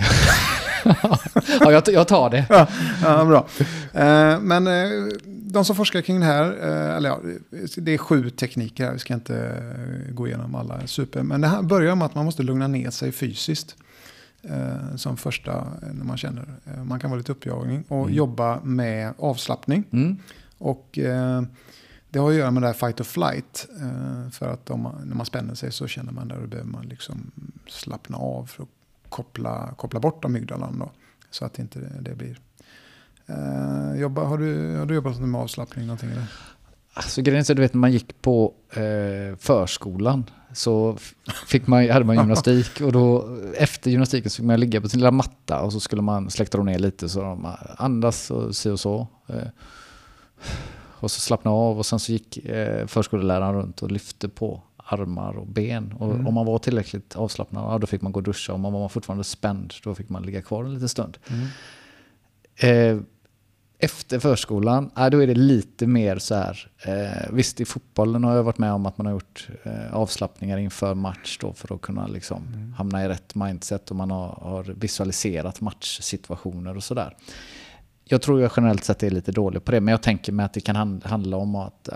Ja, jag tar det. Ja, bra. Men de som forskar kring det här, det är 7 tekniker här, vi ska inte gå igenom alla super. Men det här börjar med att man måste lugna ner sig fysiskt. Som första, när man känner, man kan vara lite uppjagning. Och jobba med avslappning. Och det har att göra med det här fight or flight. För att när man spänner sig så känner man där, och behöver man liksom slappna av för att koppla bort amygdalan då, så att inte det blir. Har du jobbat med avslappning någonting eller? Alltså grejen är så, du vet, när man gick på förskolan så hade man gymnastik, och då efter gymnastiken så fick man ligga på sin lilla matta och så skulle man släkta ner lite, så man andas och så. Och så slappna av, och sen så gick förskoleläraren runt och lyfte på armar och ben. Och om man var tillräckligt avslappnad, då fick man gå och duscha. Om man var fortfarande spänd, då fick man ligga kvar en liten stund. Efter förskolan, då är det lite mer så här. Visst, i fotbollen har jag varit med om att man har gjort avslappningar inför match då, för att kunna liksom hamna i rätt mindset, och man har visualiserat matchsituationer och sådär. Jag tror jag generellt sett är lite dålig på det, men jag tänker mig att det kan handla om att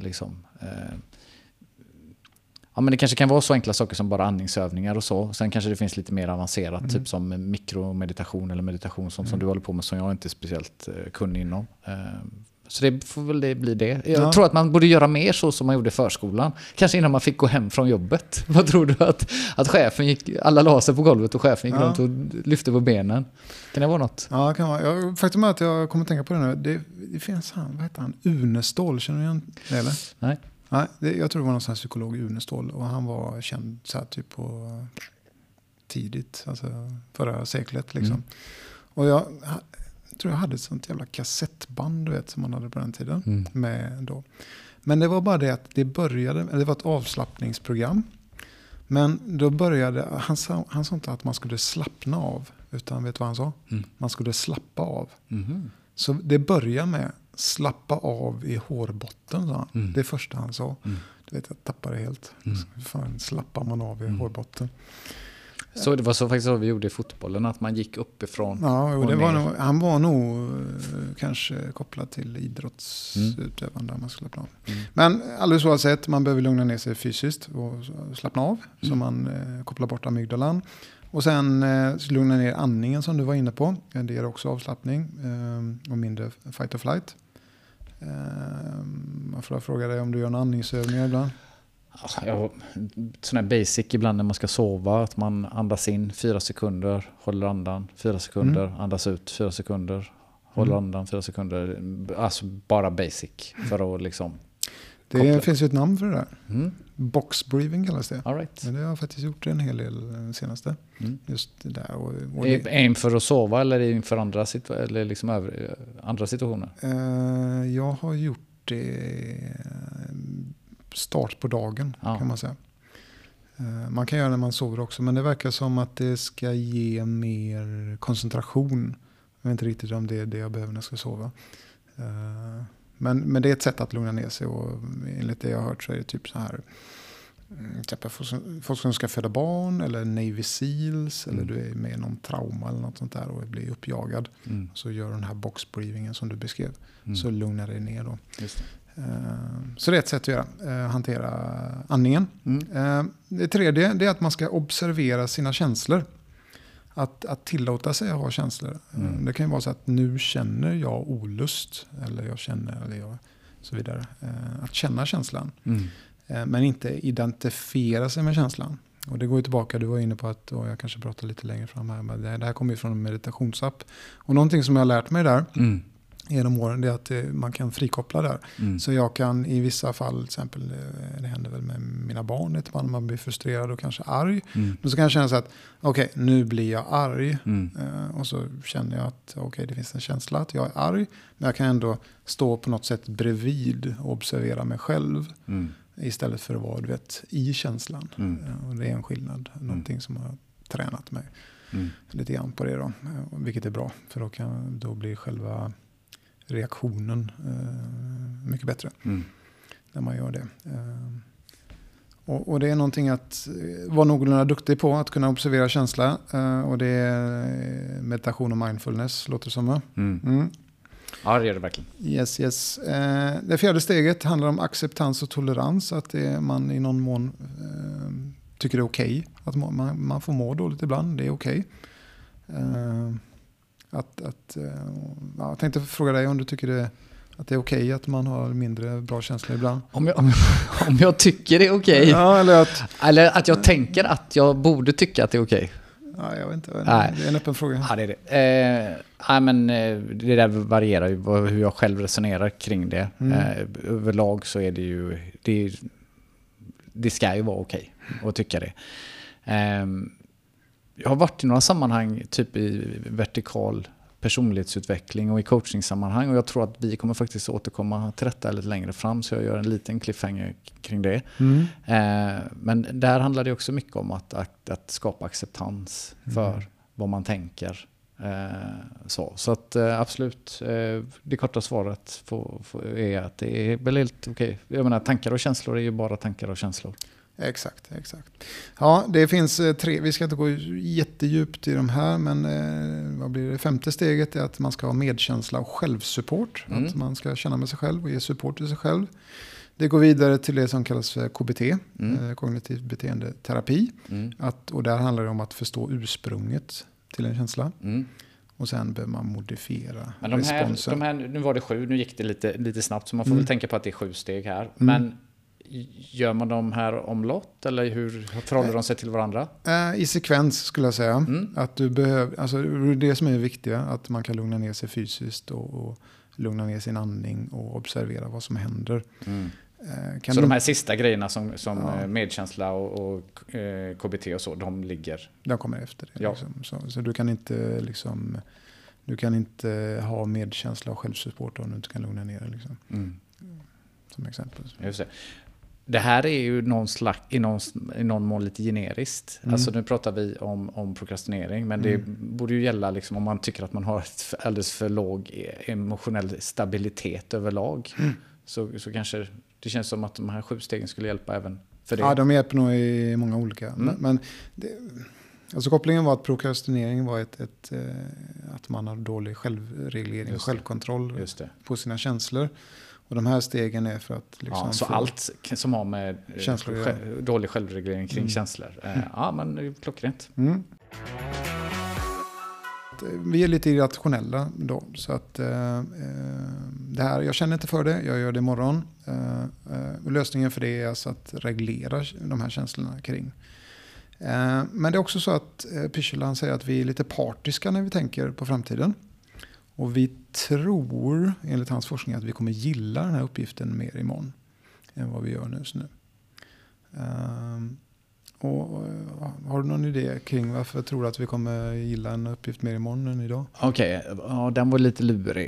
men det kanske kan vara så enkla saker som bara andningsövningar och så. Sen kanske det finns lite mer avancerat, typ som mikromeditation eller meditation som du håller på med, som jag inte är speciellt kunnig inom. Så det får väl bli det. Jag tror att man borde göra mer så som man gjorde i förskolan. Kanske innan man fick gå hem från jobbet. Vad tror du att chefen gick, alla la sig på golvet och chefen gick runt och lyfte på benen? Kan det vara något? Ja, det kan vara. Faktum är att jag kommer att tänka på det nu. Det finns vad heter han? Unestål, känner du igen det eller? Nej. Nej, jag tror det var någon sån här psykolog, Unestål, och han var känd så här typ på tidigt, alltså förra seklet liksom. Och jag tror jag hade ett sånt jävla kassettband, du vet, som man hade på den tiden med då. Men det var bara det att det var ett avslappningsprogram. Men då började han sa inte att man skulle slappna av, utan vet du vad han sa? Man skulle slappa av. Så det börjar med slappa av i hårbotten, sa han. Det första han sa. Du vet, jag tappade helt. Fan, slappar man av i hårbotten. Så det var så faktiskt så vi gjorde i fotbollen, att man gick uppifrån. Ja, och han var nog kanske kopplad till idrottsutövande, man slappna av. Men alldeles oavsett, man behöver lugna ner sig fysiskt och slappna av, så man kopplar bort amygdalan. Och sen lugna ner andningen som du var inne på. Det är också avslappning och mindre fight or flight. Man får fråga dig om du gör en andningsövning ibland. Sån här basic ibland när man ska sova, att man andas in 4 sekunder, håller andan 4 sekunder, andas ut 4 sekunder, håller andan 4 sekunder. Alltså bara basic för att liksom det finns ju ett namn för det där. Box breathing kallas det. All right. Men det har jag faktiskt gjort en hel del senaste. Just det där. Och inför att sova eller inför andra andra situationer? Jag har gjort det start på dagen, kan man säga. Man kan göra när man sover också, men det verkar som att det ska ge mer koncentration. Jag vet inte riktigt om det är det jag behöver när jag ska sova. Men det är ett sätt att lugna ner sig, och enligt det jag har hört så är det typ så här, folk som ska föda barn eller Navy Seals eller du är med i någon trauma eller något sånt där och blir uppjagad. Så gör den här box breathingen som du beskrev, så lugnar det ner då. Just det. Så det är ett sätt att göra, hantera andningen. Det tredje, det är att man ska observera sina känslor. Att tillåta sig att ha känslor. Det kan ju vara så att nu känner jag olust, eller jag så vidare. Att känna känslan. Men inte identifiera sig med känslan. Och det går ju tillbaka, du var inne på att, och jag kanske pratar lite längre fram här, men det här kommer ju från en meditationsapp. Och någonting som jag har lärt mig där genom åren, det är att man kan frikoppla där. Så jag kan i vissa fall, till exempel, det händer väl med mina barn, när man blir frustrerad och kanske arg. Men så kan jag känna så att okej, nu blir jag arg. Och så känner jag att okej, det finns en känsla att jag är arg. Men jag kan ändå stå på något sätt bredvid och observera mig själv. istället för att vara i känslan. Och det är en skillnad. Någonting som jag har tränat mig lite grann på det då. Vilket är bra. För då blir själva reaktionen mycket bättre. När man gör det. Och det är någonting att vara någorlunda duktig på. Att kunna observera känsla. Och det är meditation och mindfulness, låter det som. Va? Ja, det gör det verkligen. Yes. Det fjärde steget handlar om acceptans och tolerans. Att man i någon mån tycker det är okej. Att man får må dåligt ibland. Det är okej. Jag tänkte fråga dig om du tycker att det är okej att man har mindre bra känslor ibland. Om jag tycker det är okej. Ja, eller att jag tänker att jag borde tycka att det är okej. Ja, jag vet inte. Det är en öppen fråga. Ja, det är det. Men det där varierar ju hur jag själv resonerar kring det. Överlag så är det ju... Det ska ju vara okej att tycka det. Jag har varit i några sammanhang, typ i vertikal personlighetsutveckling och i coachingsammanhang, och jag tror att vi kommer faktiskt återkomma till detta lite längre fram, så jag gör en liten cliffhanger kring det. Men där handlar det också mycket om att skapa acceptans för vad man tänker. Så att absolut, det korta svaret är att det är väl helt okej. Jag menar, tankar och känslor är ju bara tankar och känslor. Exakt. Ja, det finns 3. Vi ska inte gå jättedjupt i de här, men vad blir det? 5:e steget är att man ska ha medkänsla och självsupport. Att man ska känna med sig själv och ge support till sig själv. Det går vidare till det som kallas för KBT, kognitiv beteendeterapi. Och där handlar det om att förstå ursprunget till en känsla. Och sen behöver man modifiera responsen. Nu var det 7, nu gick det lite snabbt, så man får väl tänka på att det är 7 steg här. Men gör man de här omlott, eller hur förhåller de sig till varandra? I sekvens skulle jag säga. Att du behöver, alltså det som är viktigt, att man kan lugna ner sig fysiskt och lugna ner sin andning och observera vad som händer. Så de här sista grejerna som medkänsla och KBT och så, de kommer efter det. Ja. Liksom. Så du kan inte du kan inte ha medkänsla och självsupport om du inte kan lugna ner dig. Liksom. Som exempel. Just det. Det här är ju i någon mån lite generiskt. Alltså nu pratar vi om prokrastinering, men det borde ju gälla liksom om man tycker att man har alldeles för låg emotionell stabilitet överlag. Så kanske det känns som att de här 7 stegen skulle hjälpa även för det. Ja, de hjälper nog i många olika. Men alltså kopplingen var att prokrastinering var att man har dålig självreglering och självkontroll på sina känslor. Och de här stegen är för att... Liksom så allt som har med dålig självreglering kring känslor. Men det är klockrent. Vi är lite irrationella då. Så att det här, jag känner inte för det, jag gör det imorgon. Lösningen för det är alltså att reglera de här känslorna kring. Men det är också så att Pychala säger att vi är lite partiska när vi tänker på framtiden. Och vi tror, enligt hans forskning, att vi kommer gilla den här uppgiften mer imorgon än vad vi gör just nu. Och har du någon idé kring varför jag tror att vi kommer gilla en uppgift mer imorgon än idag? Okej, den var lite lurig.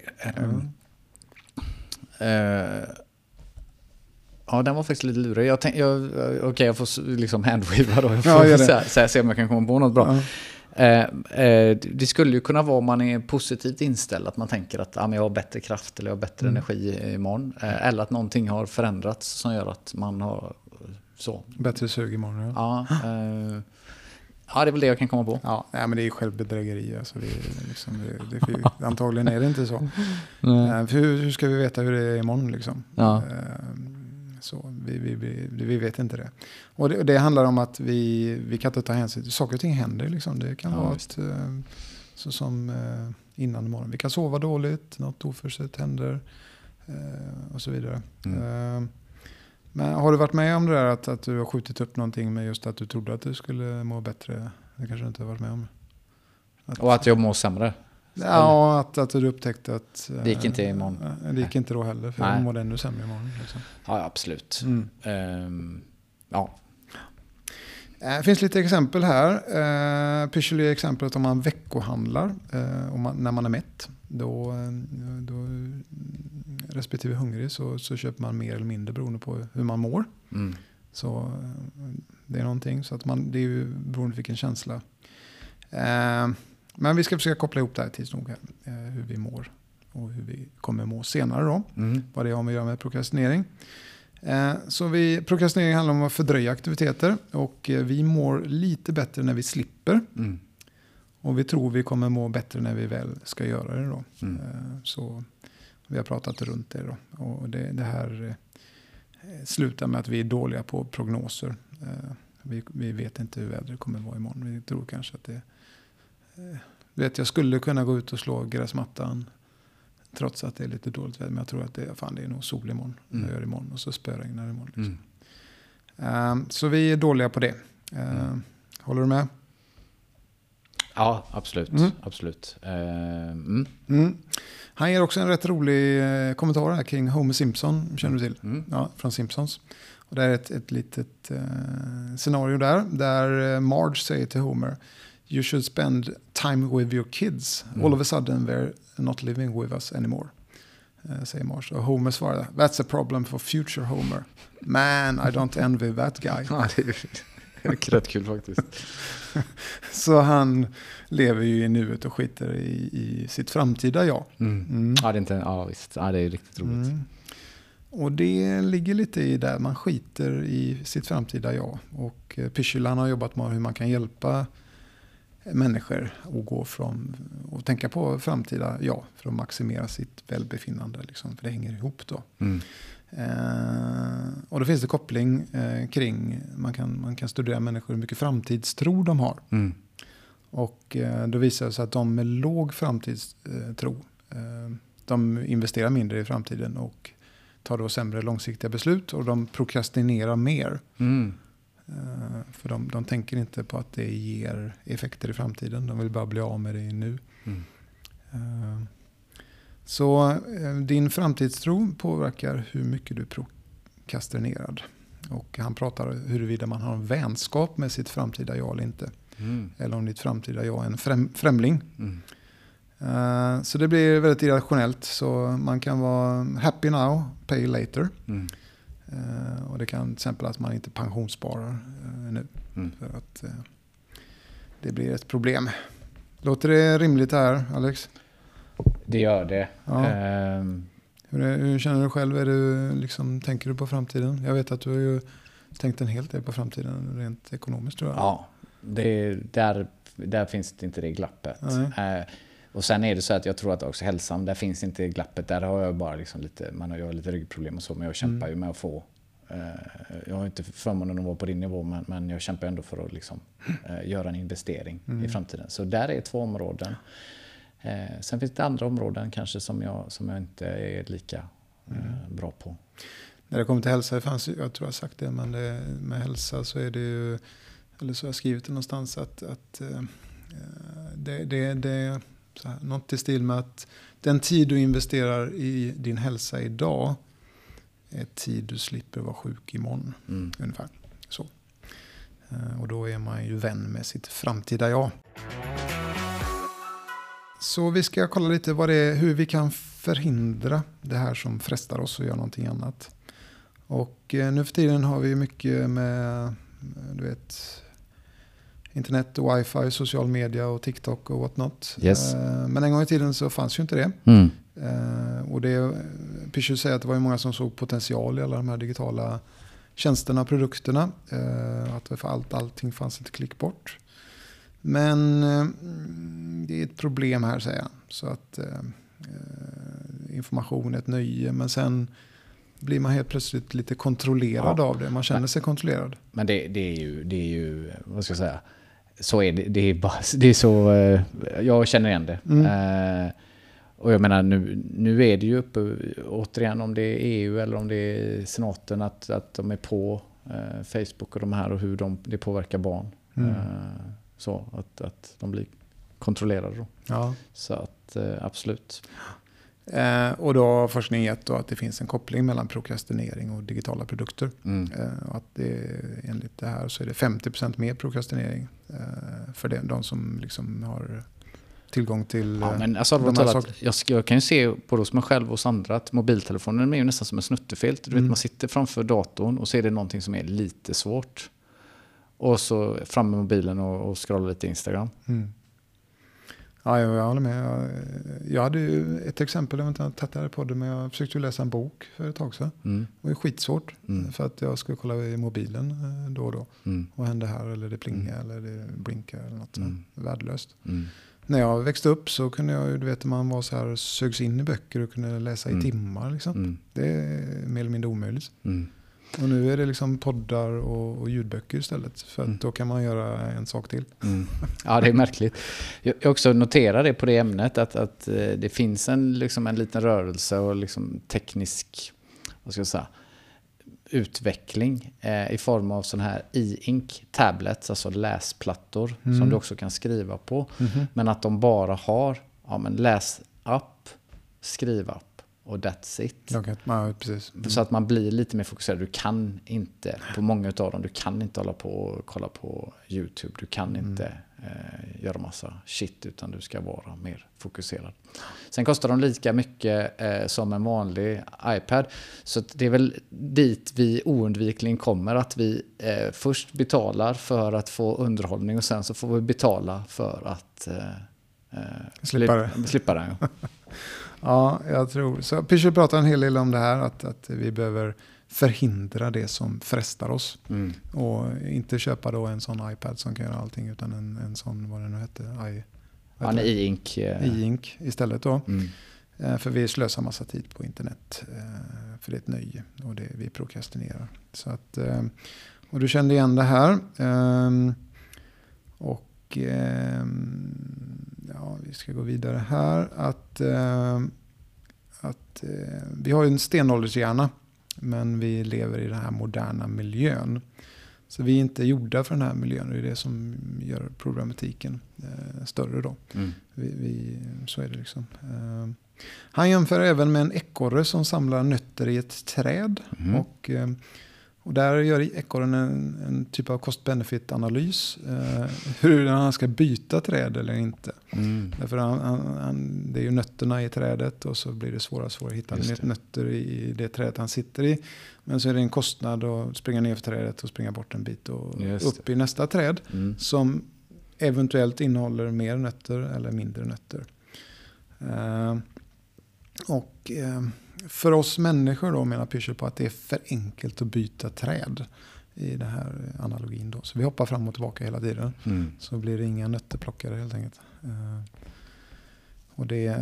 Den var faktiskt lite lurig. Jag får liksom handwava då. Jag får se om jag kan komma på något bra. Det skulle ju kunna vara om man är positivt inställd, att man tänker att jag har bättre kraft eller jag har bättre energi imorgon, eller att någonting har förändrats som gör att man har bättre sug imorgon. Ja, det är väl det jag kan komma på. Ja, men det är självbedrägeri. Alltså antagligen är det inte så. Hur ska vi veta hur det är imorgon liksom? Så vi vet inte det. Och det handlar om att vi kan inte ta hänsyn till saker och ting händer. Liksom. Det kan vara så som innan imorgon. Vi kan sova dåligt, något oförutsett händer och så vidare. Men har du varit med om det där att du har skjutit upp någonting med just att du trodde att du skulle må bättre? Det kanske du inte har varit med om. Och att jag mår sämre? Ja, att du upptäckte att... Det gick inte imorgon. Det gick inte då heller, för jag mådde ännu sämre imorgon. Liksom. Ja, absolut. Det finns lite exempel här. Pychala är exemplet om man veckohandlar när man är mätt. Då respektive hungrig så köper man mer eller mindre beroende på hur man mår. Så det är någonting. Så att det är ju beroende på vilken känsla. Men vi ska försöka koppla ihop det här tids nog. Hur vi mår och hur vi kommer må senare då. Vad det har med att göra med prokrastinering. Så prokrastinering handlar om att fördröja aktiviteter. Och vi mår lite bättre när vi slipper. Och vi tror vi kommer må bättre när vi väl ska göra det då. Så vi har pratat runt det då. Och det här slutar med att vi är dåliga på prognoser. Vi vet inte hur vädret kommer vara imorgon. Vi tror kanske att jag skulle kunna gå ut och slå gräsmattan trots att det är lite dåligt väder. Men jag tror att det är nog sol imorgon. Jag gör imorgon och så spöregnar imorgon. Liksom. Så vi är dåliga på det. Håller du med? Ja, absolut. Absolut. Han ger också en rätt rolig kommentar här kring Homer Simpson, känner du till? Ja, från Simpsons. Och det är ett litet scenario där Marge säger till Homer, you should spend time with your kids. All of a sudden they're not living with us anymore. Säger Marge. Och Homer svarar, that's a problem for future Homer. Man, I don't envy that guy. Ja, det är rätt kul faktiskt. Så han lever ju i nuet och skiter i sitt framtida jag. Ja, visst. Ja, det är riktigt roligt. Och det ligger lite i där man skiter i sitt framtida jag. Och Pyschel har jobbat med hur man kan hjälpa människor att gå från och tänka på framtida jag för att maximera sitt välbefinnande. Liksom, för det hänger ihop då. Och då finns det koppling kring, man kan studera människor hur mycket framtidstro de har. Och då visar det sig att de med låg framtidstro, de investerar mindre i framtiden och tar då sämre långsiktiga beslut och de prokrastinerar mer. För de tänker inte på att det ger effekter i framtiden. De vill bara bli av med det nu. Så din framtidstro påverkar hur mycket du är prokrastinerad. Och han pratar huruvida man har en vänskap med sitt framtida jag eller inte. Eller om ditt framtida jag är en främling. Så det blir väldigt irrationellt. Så man kan vara happy now, pay later. Och det kan till exempel att man inte pensionssparar nu. För att det blir ett problem. Låter det rimligt här, Alex? Det gör det. Ja. Hur känner du själv? Tänker du på framtiden? Jag vet att du har ju tänkt en hel del på framtiden rent ekonomiskt, tror jag. Ja, där finns det inte det glappet. Och sen är det så att jag tror att också hälsan, där finns inte glappet. Där har jag bara jag har lite ryggproblem och så, men jag kämpar ju med att få. Jag har inte förmånen att vara på din nivå, men jag kämpar ändå för att göra en investering i framtiden. Så där är 2 områden. Sen finns det andra områden kanske som jag inte är lika bra på. När det kommer till hälsa, jag tror jag har sagt det, men med hälsa så är det ju, eller så har jag skrivit det någonstans att det är så här, något i stil med att den tid du investerar i din hälsa idag är tid du slipper vara sjuk imorgon. Ungefär så. Och då är man ju vän med sitt framtida jag. Så vi ska kolla lite hur vi kan förhindra det här som frestar oss och göra någonting annat. Och nu för tiden har vi mycket med internet och wifi, social media och TikTok och whatnot. Yes. Men en gång i tiden så fanns ju inte det. Och Pyschel säger att det var ju många som såg potential i alla de här digitala tjänsterna och produkterna. Att för allting fanns ett klick bort. Men det är ett problem här, säger han. Så att information är ett nöje, men sen blir man helt plötsligt lite kontrollerad av det. Man känner sig kontrollerad. Men det är ju vad ska jag säga, så är det är så jag känner igen det. Och jag menar nu är det ju uppe återigen, om det är EU eller om det är senaten, att de är på Facebook och de här och hur det påverkar barn. Så att de blir kontrollerade då. Ja. Så att absolut. Och då har forskning gett då att det finns en koppling mellan prokrastinering och digitala produkter. Och att enligt det här så är det 50% mer prokrastinering för de som liksom har tillgång till men alltså, de här sakerna. Jag kan ju se både hos mig själv och hos andra att mobiltelefonen är ju nästan som en snuttefilt. Du vet, man sitter framför datorn och så är det någonting som är lite svårt. Och så fram med mobilen och scrollar lite Instagram. Ja, jag håller med. Jag hade ju ett exempel, jag vet inte om jag tattade på det, men jag försökte läsa en bok för ett tag sedan. Det var ju skitsvårt för att jag skulle kolla i mobilen då och då. Vad hände här? Eller det plingar eller det blinkar eller något värdelöst. När jag växte upp så kunde jag, du vet, man var så här, sögs in i böcker och kunde läsa i timmar liksom. Det är mer eller mindre omöjligt. Och nu är det liksom poddar och ljudböcker istället. För att då kan man göra en sak till. Ja, det är märkligt. Jag också noterar det på det ämnet att det finns en liten rörelse och liksom teknisk, vad ska jag säga, utveckling i form av sån här e-ink tablets, alltså läsplattor som du också kan skriva på. Men att de bara har läsapp, skrivapp och that's it. Okay. Ja, precis. Så att man blir lite mer fokuserad. Du kan inte, på många av dem, du kan inte hålla på och kolla på YouTube. Du kan inte göra massa shit, utan du ska vara mer fokuserad. Sen kostar de lika mycket som en vanlig iPad. Så det är väl dit vi oundvikligen kommer, att vi först betalar för att få underhållning och sen så får vi betala för att slippa det. Ja. Ja, jag tror så. Pischer pratar en hel del om det här, att vi behöver förhindra det som frestar oss. Och inte köpa då en sån iPad som kan göra allting, utan en sån, vad det nu hette, e-ink. E-ink istället då. För vi slösar massa tid på internet. För det är ett nöje och vi prokrastinerar. Så att, och du kände igen det här. Ja, vi ska gå vidare här. Vi har ju en stenåldershjärna, men vi lever i den här moderna miljön. Så vi är inte gjorda för den här miljön. Det är det som gör problematiken större då. Så är det liksom. Han jämför även med en ekorre som samlar nötter i ett träd. Och där gör ekorren en typ av cost-benefit-analys. Hur han ska byta träd eller inte. Därför det är ju nötterna i trädet och så blir det svårare att hitta nötter i det trädet han sitter i. Men så är det en kostnad att springa ner för trädet och springa bort en bit och upp i nästa träd. Som eventuellt innehåller mer nötter eller mindre nötter. För oss människor då menar Pischer på att det är för enkelt att byta träd i den här analogin då. Så vi hoppar fram och tillbaka hela tiden. Så blir det inga nötterplockare helt enkelt. Och det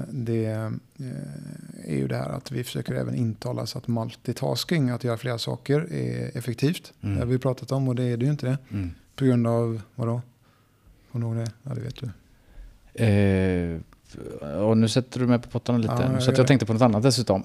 är ju det här att vi försöker även intala så att multitasking, att göra flera saker, är effektivt. Det har vi pratat om och det är det ju inte det. På grund av, vadå? Kommer du ihåg det? Ja, det vet du. Och nu sätter du mig på pottarna lite. Så att jag tänkte på något annat dessutom.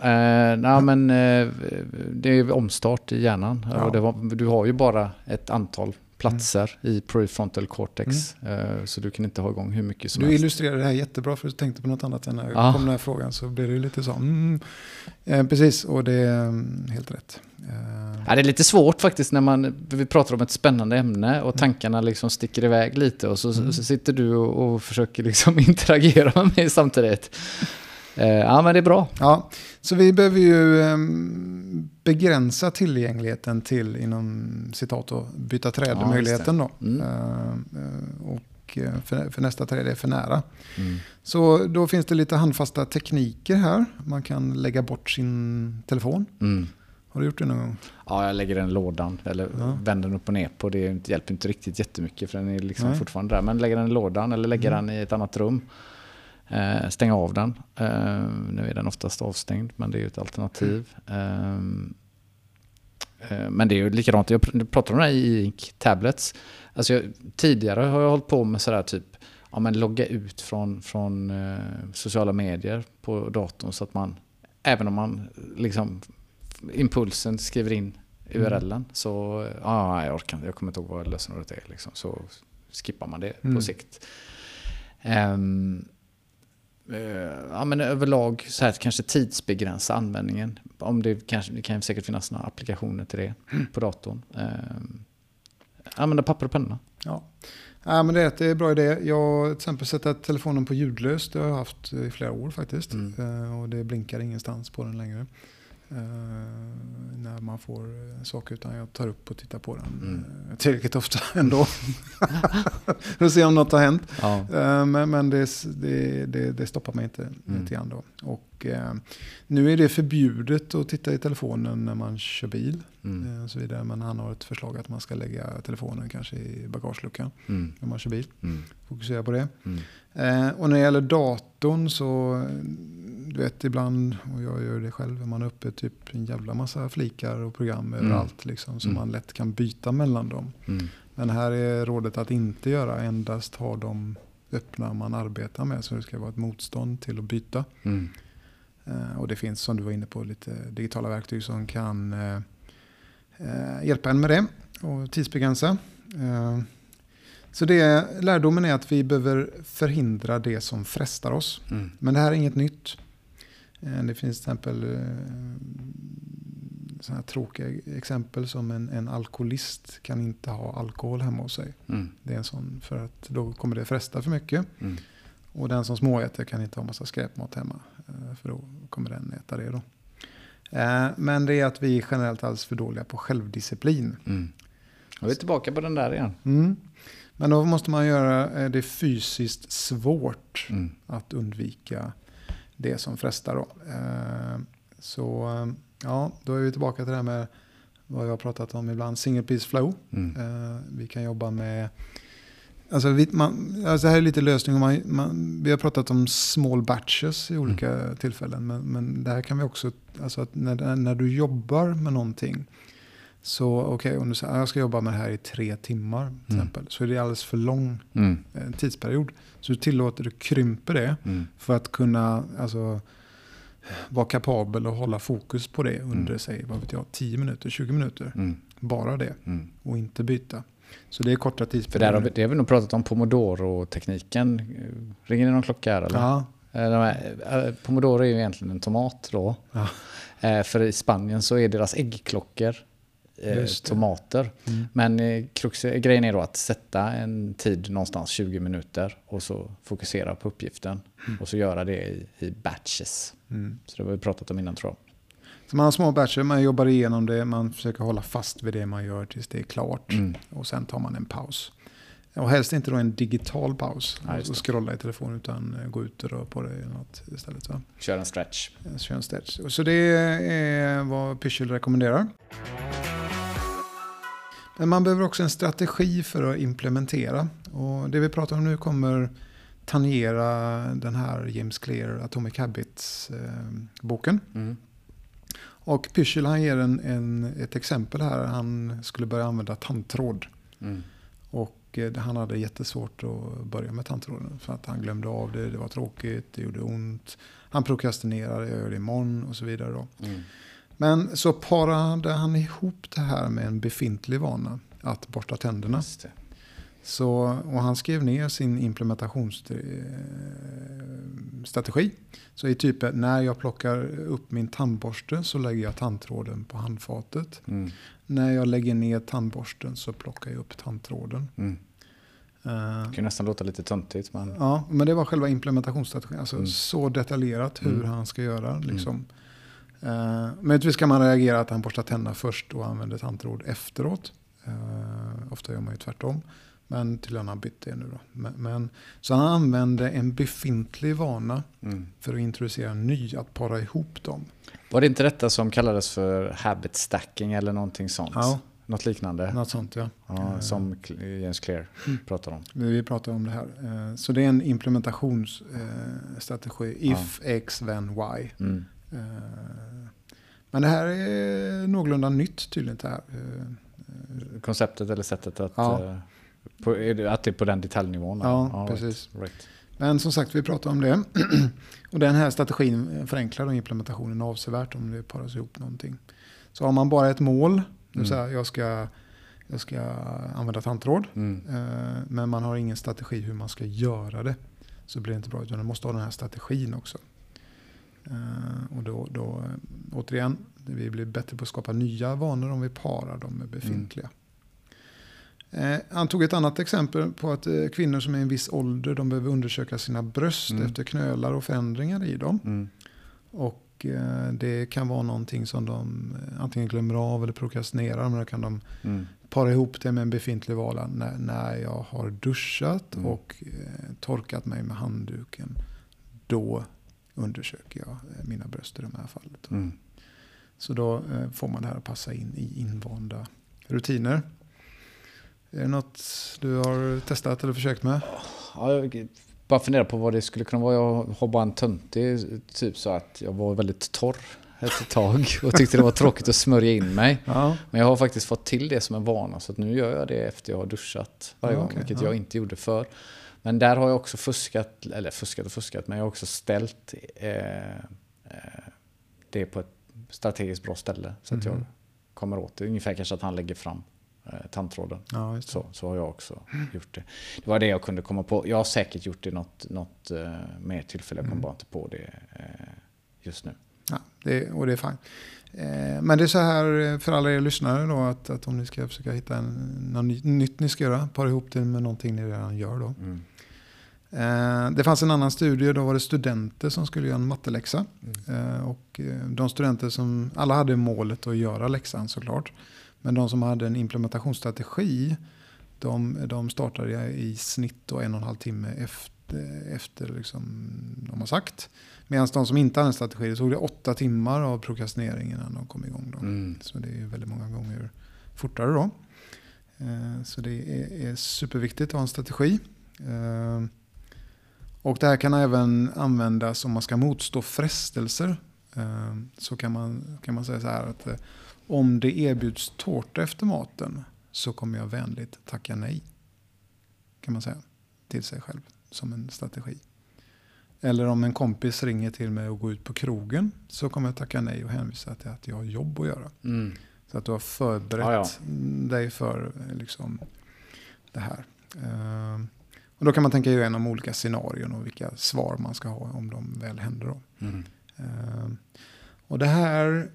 Det är omstart i hjärnan. Och du har ju bara ett antal platser i prefrontal cortex. Så du kan inte ha igång hur mycket som helst. Du illustrerar det här jättebra, för du tänkte på något annat än när jag kom den här frågan, så blir det lite så. Precis, och det är helt rätt. Det är lite svårt faktiskt när vi pratar om ett spännande ämne och tankarna liksom sticker iväg lite och så sitter du och försöker liksom interagera med mig samtidigt. Men det är bra. Ja, så vi behöver ju begränsa tillgängligheten till, inom citat, och byta träd-möjligheten då. Och för nästa träd är för nära. Så då finns det lite handfasta tekniker här. Man kan lägga bort sin telefon. Har du gjort det någon gång? Ja, jag lägger den i lådan eller vänder den upp och ner på. Det hjälper inte riktigt jättemycket för den är liksom fortfarande där. Men lägger den i lådan eller lägger den i ett annat rum. Stänga av den. Nu är den oftast avstängd, men det är ju ett alternativ. Men det är ju likadant. Jag pratar om det här i tablets. Alltså tidigare har jag hållit på med sådär typ logga ut från sociala medier på datorn, så att man, även om man liksom impulsen skriver in URLen, så jag kommer inte ihåg vad lösenordet är liksom, så skippar man det på sikt. Men överlag så här, kanske tidsbegränsa användningen. Om det kan säkert finnas några applikationer till det på datorn. Använda papper och penna. Ja. Men det är en bra idé. Jag till exempel sätter telefonen på ljudlöst. Det har jag haft i flera år faktiskt. Och det blinkar ingenstans på den längre. När man får saker, utan jag tar upp och tittar på den tillräckligt ofta ändå. För att se om något har hänt. Ja. Men det stoppar mig inte lite grann då. Och nu är det förbjudet att titta i telefonen när man kör bil och så vidare. Men han har ett förslag att man ska lägga telefonen kanske i bagageluckan när man kör bil. Fokusera på det. Och när det gäller datorn så, du vet ibland, och jag gör det själv, man är uppe typ en jävla massa flikar och program överallt liksom, så man lätt kan byta mellan dem. Men här är rådet att inte göra, endast ha dem öppna man arbetar med, så det ska vara ett motstånd till att byta. Och det finns, som du var inne på, lite digitala verktyg som kan hjälpa en med det och tidsbegränsa. Så lärdomen är att vi behöver förhindra det som frestar oss. Men det här är inget nytt. Det finns till exempel sådana här tråkiga exempel som en alkoholist kan inte ha alkohol hemma hos sig. Det är en sån, för att då kommer det fresta för mycket. Och den som småäter kan inte ha massa skräpmat hemma, för då kommer den äta det då. Men det är att vi är generellt alldeles för dåliga på självdisciplin. Och vi är tillbaka på den där igen. Men då måste man göra det fysiskt svårt att undvika det som frestar då. Så ja, då är vi tillbaka till det här med vad jag har pratat om ibland, single piece flow. Vi kan jobba med, alltså det här är lite lösning. Vi har pratat om small batches i olika tillfällen, men det här kan vi också, alltså att när du jobbar med någonting, så om du säger jag ska jobba med det här i 3 timmar till exempel, så är det alldeles för lång tidsperiod. Så du krymper det för att kunna vara kapabel att hålla fokus på det under sig, 10 minuter, 20 minuter. Bara det och inte byta. Så det är korta tidsperioder. För det har vi nog pratat om Pomodoro-tekniken. Ringer det någon klocka här eller? Ja. Pomodoro är ju egentligen en tomat då. Ja. För i Spanien så är deras äggklockor tomater. Men grejen är då att sätta en tid någonstans 20 minuter och så fokusera på uppgiften och så göra det i batches. Så det har vi pratat om innan, tror jag. Så man har små batcher, man jobbar igenom det, man försöker hålla fast vid det man gör tills det är klart. Och sen tar man en paus. Och helst inte då en digital paus och scrolla i telefonen, utan gå ut och röra på det eller något istället. Va? Kör en stretch. Så det är vad Pyschel rekommenderar. Men man behöver också en strategi för att implementera. Och det vi pratar om nu kommer tangera den här James Clear Atomic Habits-boken. Och Pyschel, han ger ett exempel här. Han skulle börja använda tandtråd. Och han hade jättesvårt att börja med tandtråden. För att han glömde av det var tråkigt, det gjorde ont. Han prokrastinerade, jag gör det imorgon och så vidare då. Men så parade han ihop det här med en befintlig vana, att borsta tänderna. Och han skrev ner sin implementationsstrategi. Så i typ när jag plockar upp min tandborste så lägger jag tandtråden på handfatet. När jag lägger ner tandborsten så plockar jag upp tandtråden. Det kan nästan låta lite töntigt. Men... Ja, men det var själva implementationsstrategin. Alltså så detaljerat hur han ska göra liksom. Möjligtvis kan man reagera att han borstar tänderna först och använder tandtråd efteråt. Ofta gör man ju tvärtom. Men till han har bytt det nu då. Så han använde en befintlig vana för att introducera en ny, att para ihop dem. Var det inte detta som kallades för habit stacking eller någonting sånt? Ja. Något liknande? Något sånt, ja. Som James Clear pratar om. Vi pratar om det här. Så det är en implementationsstrategi. If, X, then, Y. Men det här är någorlunda nytt tydligen. Det här. Konceptet eller sättet att... Ja. Att det är på den detaljnivån. Ja, precis. Right. Men som sagt, vi pratar om det. Och den här strategin förenklar implementationen avsevärt om det paras ihop någonting. Så har man bara ett mål, det vill säga jag ska använda tandtråd, men man har ingen strategi hur man ska göra det, så blir det inte bra, utan man måste ha den här strategin också. Och då återigen, vi blir bättre på att skapa nya vanor om vi parar dem med befintliga. Han tog ett annat exempel på att kvinnor som är i en viss ålder, de behöver undersöka sina bröst efter knölar och förändringar i dem. Och det kan vara någonting som de antingen glömmer av eller prokrastinerar, men då kan de para ihop det med en befintlig vana när jag har duschat och torkat mig med handduken. Då undersöker jag mina bröst i det här fallet. Så då får man det här att passa in i invanda rutiner. Är det något du har testat eller försökt med? Ja, jag bara funderar på vad det skulle kunna vara. Jag har bara en töntig, typ så att jag var väldigt torr ett tag och tyckte det var tråkigt att smörja in mig. Ja. Men jag har faktiskt fått till det som en vana, så att nu gör jag det efter jag har duschat varje gång, vilket jag inte gjorde förr. Men där har jag också fuskat, men jag har också ställt det på ett strategiskt bra ställe så att jag kommer åt det. Ungefär kanske att han lägger fram tandtråden. Ja, så har jag också gjort det. Det var det jag kunde komma på. Jag har säkert gjort det något mer tillfälle. Jag kommer bara inte på det just nu. Ja, och det är fint. Men det är så här för alla er lyssnare då, att om ni ska försöka hitta något nytt ni ska göra, para ihop det med någonting ni redan gör då. Det fanns en annan studie, då var det studenter som skulle göra en matteläxa. Och de studenter som, alla hade målet att göra läxan såklart. Men de som hade en implementationsstrategi, de startade i snitt då 1,5 timme efter liksom de har sagt. Medan de som inte hade en strategi, det tog det 8 timmar av prokrastinering innan de kom igång då. Så det är väldigt många gånger fortare då. Så det är superviktigt att ha en strategi. Och det här kan även användas om man ska motstå frestelser. Så kan man säga så här att om det erbjuds tårta efter maten så kommer jag vänligt tacka nej. Kan man säga till sig själv som en strategi. Eller om en kompis ringer till mig och går ut på krogen så kommer jag tacka nej och hänvisa till att jag har jobb att göra. Så att du har förberett dig för liksom det här. Och då kan man tänka igenom olika scenarion och vilka svar man ska ha om de väl händer då. Och det här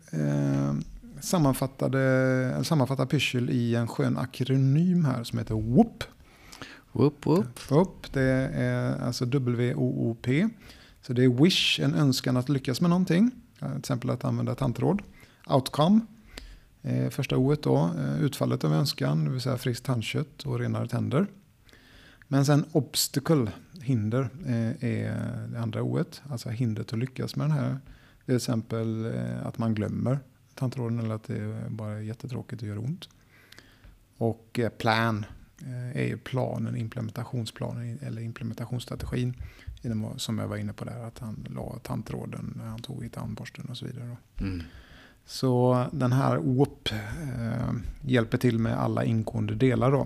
sammanfattar Pyschel i en skön akronym här som heter WOOP. WOOP, det är alltså W-O-O-P. Så det är wish, en önskan att lyckas med någonting. Till exempel att använda tandtråd. Outcome, första O-et då, utfallet av önskan, det vill säga friskt tandkött och renare tänder. Men sen obstacle, hinder, är det andra O-et, alltså hindret att lyckas med den här. Det är till exempel att man glömmer tandtråden eller att det är bara jättetråkigt och gör ont. Och plan är ju planen, implementationsplanen eller implementationsstrategin som jag var inne på där, att han la tandtråden när han tog i tandborsten och så vidare. Så den här WOOP hjälper till med alla ingående delar då.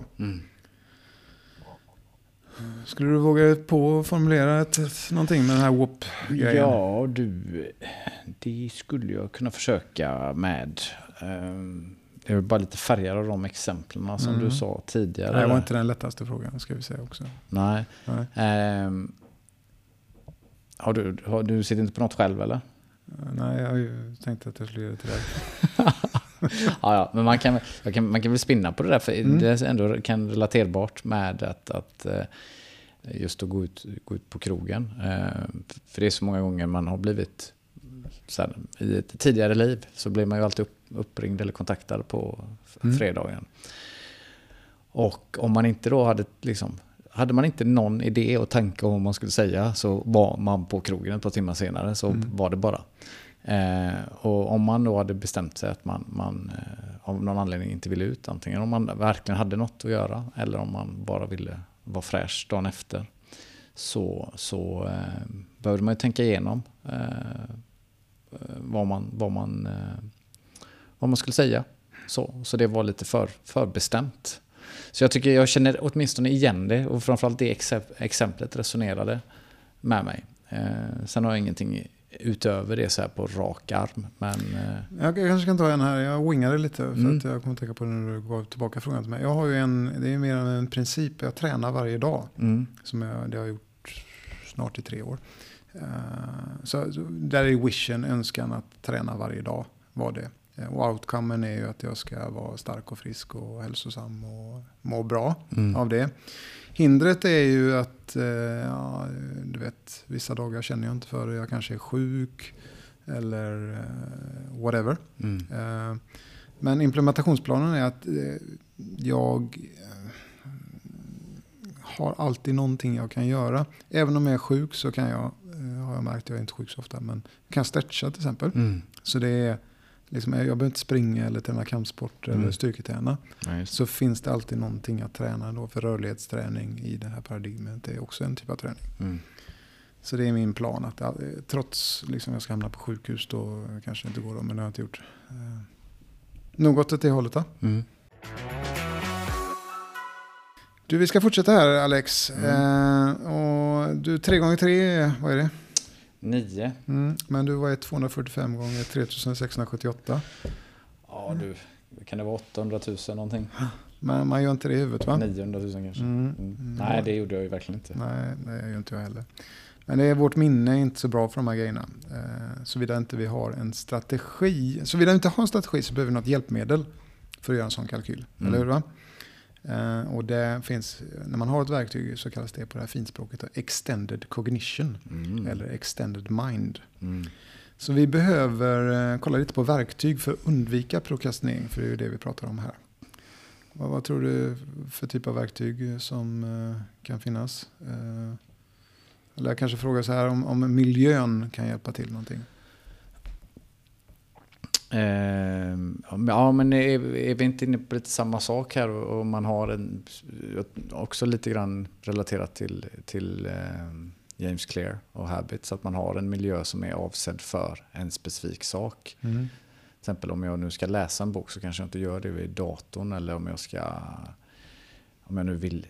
Skulle du våga på att formulera någonting med den här WOOP-grejen? Ja, det skulle jag kunna försöka med. Det är bara lite färger av de exemplen som du sa tidigare. Nej, det var inte den lättaste frågan, ska vi säga också. Nej. Du sitter inte på något själv, eller? Nej, jag har ju tänkt att jag skulle göra det till dig. Ja, men man kan väl spinna på det där, för det ändå kan relaterbart med att just att gå ut på krogen. För det är så många gånger man har blivit så här, i ett tidigare liv så blir man ju alltid uppringd eller kontaktad på fredagen. Och om man inte då hade man inte någon idé och tanke om vad man skulle säga, så var man på krogen ett par timmar senare, så var det bara. Och om man då hade bestämt sig att man av någon anledning inte ville ut, antingen om man verkligen hade något att göra eller om man bara ville vara fräsch dagen efter, så behövde man ju tänka igenom vad man skulle säga. Så det var lite förbestämt. Så jag känner åtminstone igen det, och framförallt det exemplet resonerade med mig. Sen har jag ingenting utöver det så här på rak arm. Men, jag kanske kan ta en här. Jag wingade lite för att jag kommer att tänka på det när du gav tillbaka frågan till mig. Jag har ju det är mer en princip. Jag tränar varje dag. Det har jag gjort snart i 3 år. Så där är wishen, önskan att träna varje dag var det. Och outcomen är ju att jag ska vara stark och frisk och hälsosam och må bra av det. Hindret är ju att du vet, vissa dagar känner jag inte för det. Jag kanske är sjuk eller whatever. Men implementationsplanen är att jag har alltid någonting jag kan göra. Även om jag är sjuk så kan jag, har jag märkt, jag är inte sjuk så ofta, men jag kan stretcha till exempel. Så det är liksom, jag behöver inte springa eller träna kampsport eller styrketräna. Så finns det alltid någonting att träna då, för rörlighetsträning i det här paradigmet. Det är också en typ av träning. Så det är min plan att trots liksom jag ska hamna på sjukhus då kanske inte går då, men det har jag inte gjort. Något åt det hållet då. Du, vi ska fortsätta här, Alex. Och du 3x3, vad är det? 9. Men du var 245 gånger 3678. Ja, du, kan det vara 800 000 någonting? Men man gör inte det i huvudet, va? 900 000 kanske. Nej, det gjorde jag ju verkligen inte. Nej, det gör inte jag heller. Men det är, vårt minne är inte så bra för de här grejerna. Såvida inte vi har en strategi. Såvida vi inte har en strategi så behöver vi något hjälpmedel för att göra en sån kalkyl. Eller hur, va? Och det finns, när man har ett verktyg så kallas det på det här finspråket extended cognition eller extended mind. Så vi behöver kolla lite på verktyg för att undvika prokrastinering, för det är ju det vi pratar om här. Vad tror du för typ av verktyg som kan finnas? Eller jag kanske frågar så här om miljön kan hjälpa till någonting. Ja, men är vi inte inne på lite samma sak här, och man har också lite grann relaterat till James Clear och Habits, att man har en miljö som är avsedd för en specifik sak. Till exempel om jag nu ska läsa en bok så kanske jag inte gör det vid datorn, eller om jag nu vill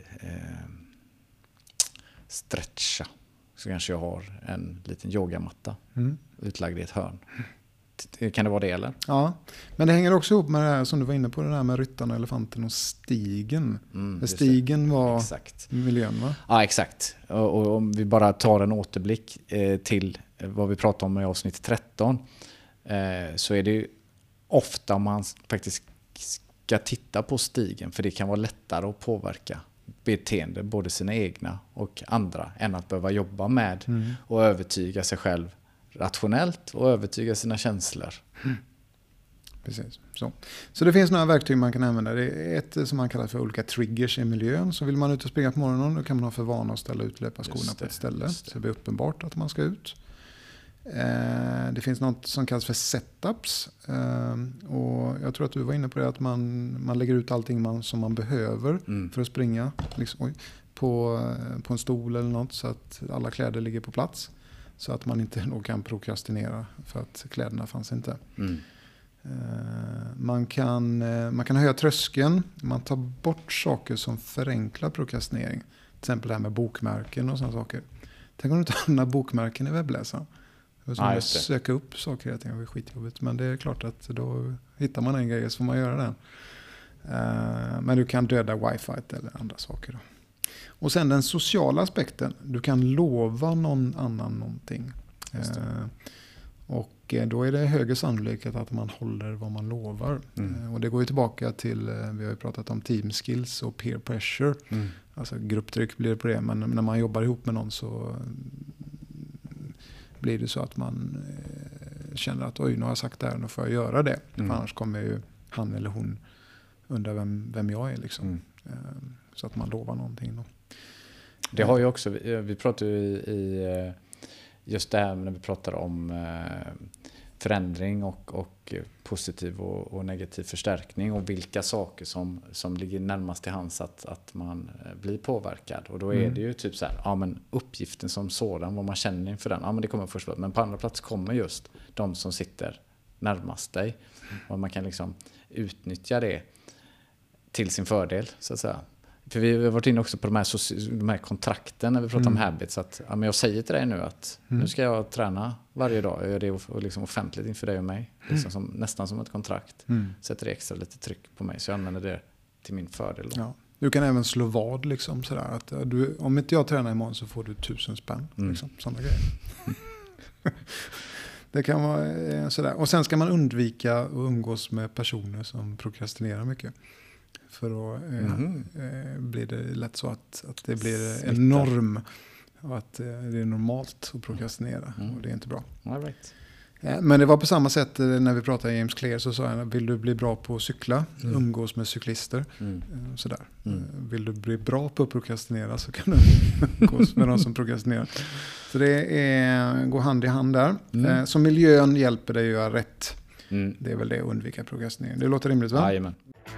stretcha så kanske jag har en liten yogamatta utlagd i ett hörn. Kan det vara det, eller? Ja, men det hänger också ihop med det här som du var inne på, det där med ryttaren, elefanten och stigen. Stigen var miljön, va? Ja, exakt. Och om vi bara tar en återblick till vad vi pratade om i avsnitt 13, så är det ju ofta om man faktiskt ska titta på stigen, för det kan vara lättare att påverka beteende, både sina egna och andra, än att behöva jobba med och övertyga sig själv rationellt och övertyga sina känslor. Precis. Så det finns några verktyg man kan använda. Det är ett som man kallar för olika triggers i miljön. Så vill man ut och springa på morgonen, då kan man ha för vana att ställa ut löparskorna på ett ställe. Så det blir uppenbart att man ska ut. Det finns något som kallas för setups. Och jag tror att du var inne på det, att man lägger ut allting som man behöver för att springa liksom, på en stol eller något, så att alla kläder ligger på plats. Så att man inte då kan prokrastinera för att kläderna fanns inte. Man kan höja tröskeln. Man tar bort saker som förenklar prokrastinering. Till exempel det här med bokmärken och sådana saker. Tänk om du inte har några bokmärken i webbläsaren. Söka upp saker, jag tänker, det är skitjobbigt. Men det är klart att då hittar man en grej så får man göra den. Men du kan döda wifi eller andra saker då. Och sen den sociala aspekten. Du kan lova någon annan någonting. Och då är det högre sannolikhet att man håller vad man lovar. Och det går ju tillbaka till, vi har ju pratat om team skills och peer pressure. Alltså grupptryck blir det på det. Men när man jobbar ihop med någon så blir det så att man känner att oj, nu har jag sagt det här, nu får jag göra det. För annars kommer ju han eller hon undra vem jag är liksom. Så att man lovar någonting då. Det har ju också, vi pratar ju i just det här när vi pratar om förändring och positiv och negativ förstärkning, och vilka saker som ligger närmast till hands att man blir påverkad. Och då är det ju typ så här, ja men uppgiften som sådan, vad man känner inför den, ja men det kommer först, men på andra plats kommer just de som sitter närmast dig. Och man kan liksom utnyttja det till sin fördel, så att säga. För vi har varit inne också på de här kontrakten när vi pratar om habits. Att, ja, men jag säger till dig nu att nu ska jag träna varje dag. Jag gör det liksom offentligt inför dig och mig. Liksom nästan som ett kontrakt. Sätter det extra lite tryck på mig, så jag använder det till min fördel. Ja. Du kan även slå vad liksom sådär. Att om inte jag tränar imorgon så får du 1000 spänn. Liksom, sådana grejer. Det kan vara sådär. Och sen ska man undvika att umgås med personer som prokrastinerar mycket. För då blir det lätt så att det blir en norm. Och att det är normalt att prokrastinera. Och det är inte bra. All right. Men det var på samma sätt när vi pratade med James Clear, så sa han, vill du bli bra på att cykla, umgås med cyklister, sådär. Vill du bli bra på att prokrastinera, så kan du umgås med de som prokrastinerar. Så det går hand i hand där. Så miljön hjälper dig att göra rätt. Det är väl det, att undvika prokrastinering. Det låter rimligt, va? Jajamän.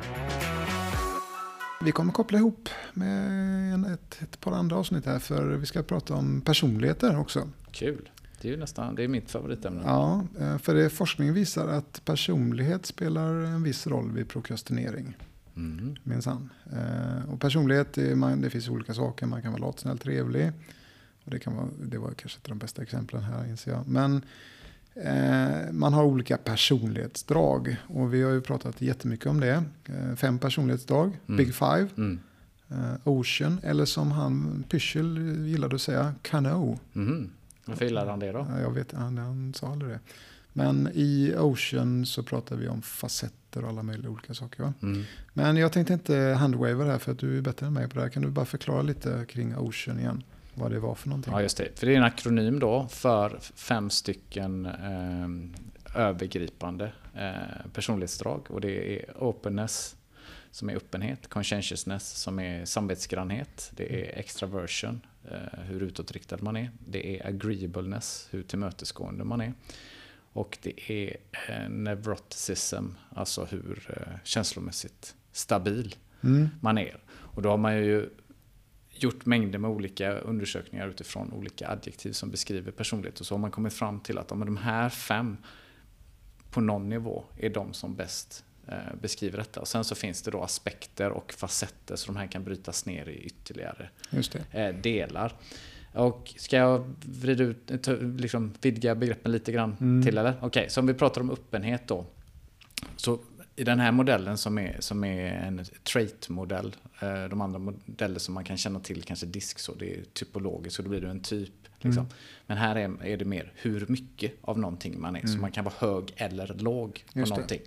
Vi kommer koppla ihop med ett par andra avsnitt här, för vi ska prata om personligheter också. Kul. Det är mitt favoritämne. Ja, för forskning visar att personlighet spelar en viss roll vid prokrastinering. Minsann. Och personlighet, det finns olika saker. Man kan vara lat, snäll, trevlig. Och det var kanske inte de bästa exemplen här, inser jag. Men man har olika personlighetsdrag. Och vi har ju pratat jättemycket om det. 5 personlighetsdrag, Big Five. Ocean, eller som han Pyschel gillade att säga, Cano. Varför gillar han det då? Jag vet, han sa aldrig det. Men i Ocean så pratar vi om facetter och alla möjliga olika saker. Va? Men jag tänkte inte handwaver här, för att du är bättre än mig på det här. Kan du bara förklara lite kring Ocean igen? Vad det var för någonting? Ja, just det. För det är en akronym då för 5 stycken övergripande personlighetsdrag. Och det är openness, som är öppenhet, conscientiousness, som är samvetsgrannhet, det är extraversion, hur utåtriktad man är, det är agreeableness, hur tillmötesgående man är, och det är neuroticism, alltså hur känslomässigt stabil man är. Och då har man ju gjort mängder med olika undersökningar utifrån olika adjektiv som beskriver personlighet, och så har man kommit fram till att de här 5 på någon nivå är de som bäst beskriver detta. Och sen så finns det då aspekter och facetter, så de här kan brytas ner i ytterligare delar. Och ska jag vidga begreppen lite grann till, eller? Okej, så om vi pratar om öppenhet då. Så i den här modellen som är en trait-modell, de andra modeller som man kan känna till, kanske disk, så det är typologiskt, så då blir det en typ. Liksom. Men här är det mer hur mycket av någonting man är. Så man kan vara hög eller låg på någonting.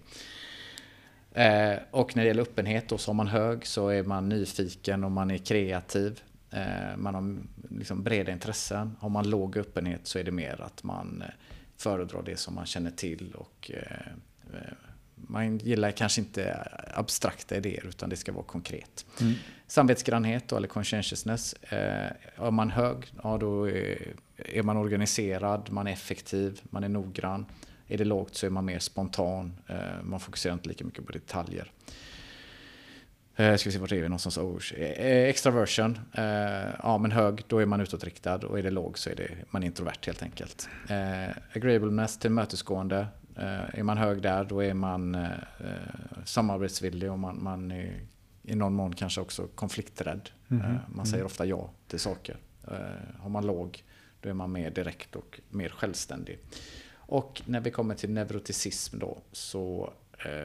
Och när det gäller öppenhet då, så om man hög så är man nyfiken och man är kreativ. Man har liksom breda intressen. Har man låg öppenhet så är det mer att man föredrar det som man känner till, och man gillar kanske inte abstrakta idéer, utan det ska vara konkret. Samvetsgrannhet då, eller conscientiousness. Är man hög, ja, då är man organiserad, man är effektiv, man är noggrann. Är det lågt så är man mer spontan, man fokuserar inte lika mycket på detaljer. Ska vi se, vart är vi någonstans? Extraversion, ja, men hög, då är man utåtriktad, och är det låg så är man introvert helt enkelt. Agreeableness, tillmötesgående, är man hög där, då är man samarbetsvillig, och man är i någon mån kanske också konflikträdd. Man säger ofta ja till saker. Har man låg, då är man mer direkt och mer självständig. Och när vi kommer till neuroticism då, så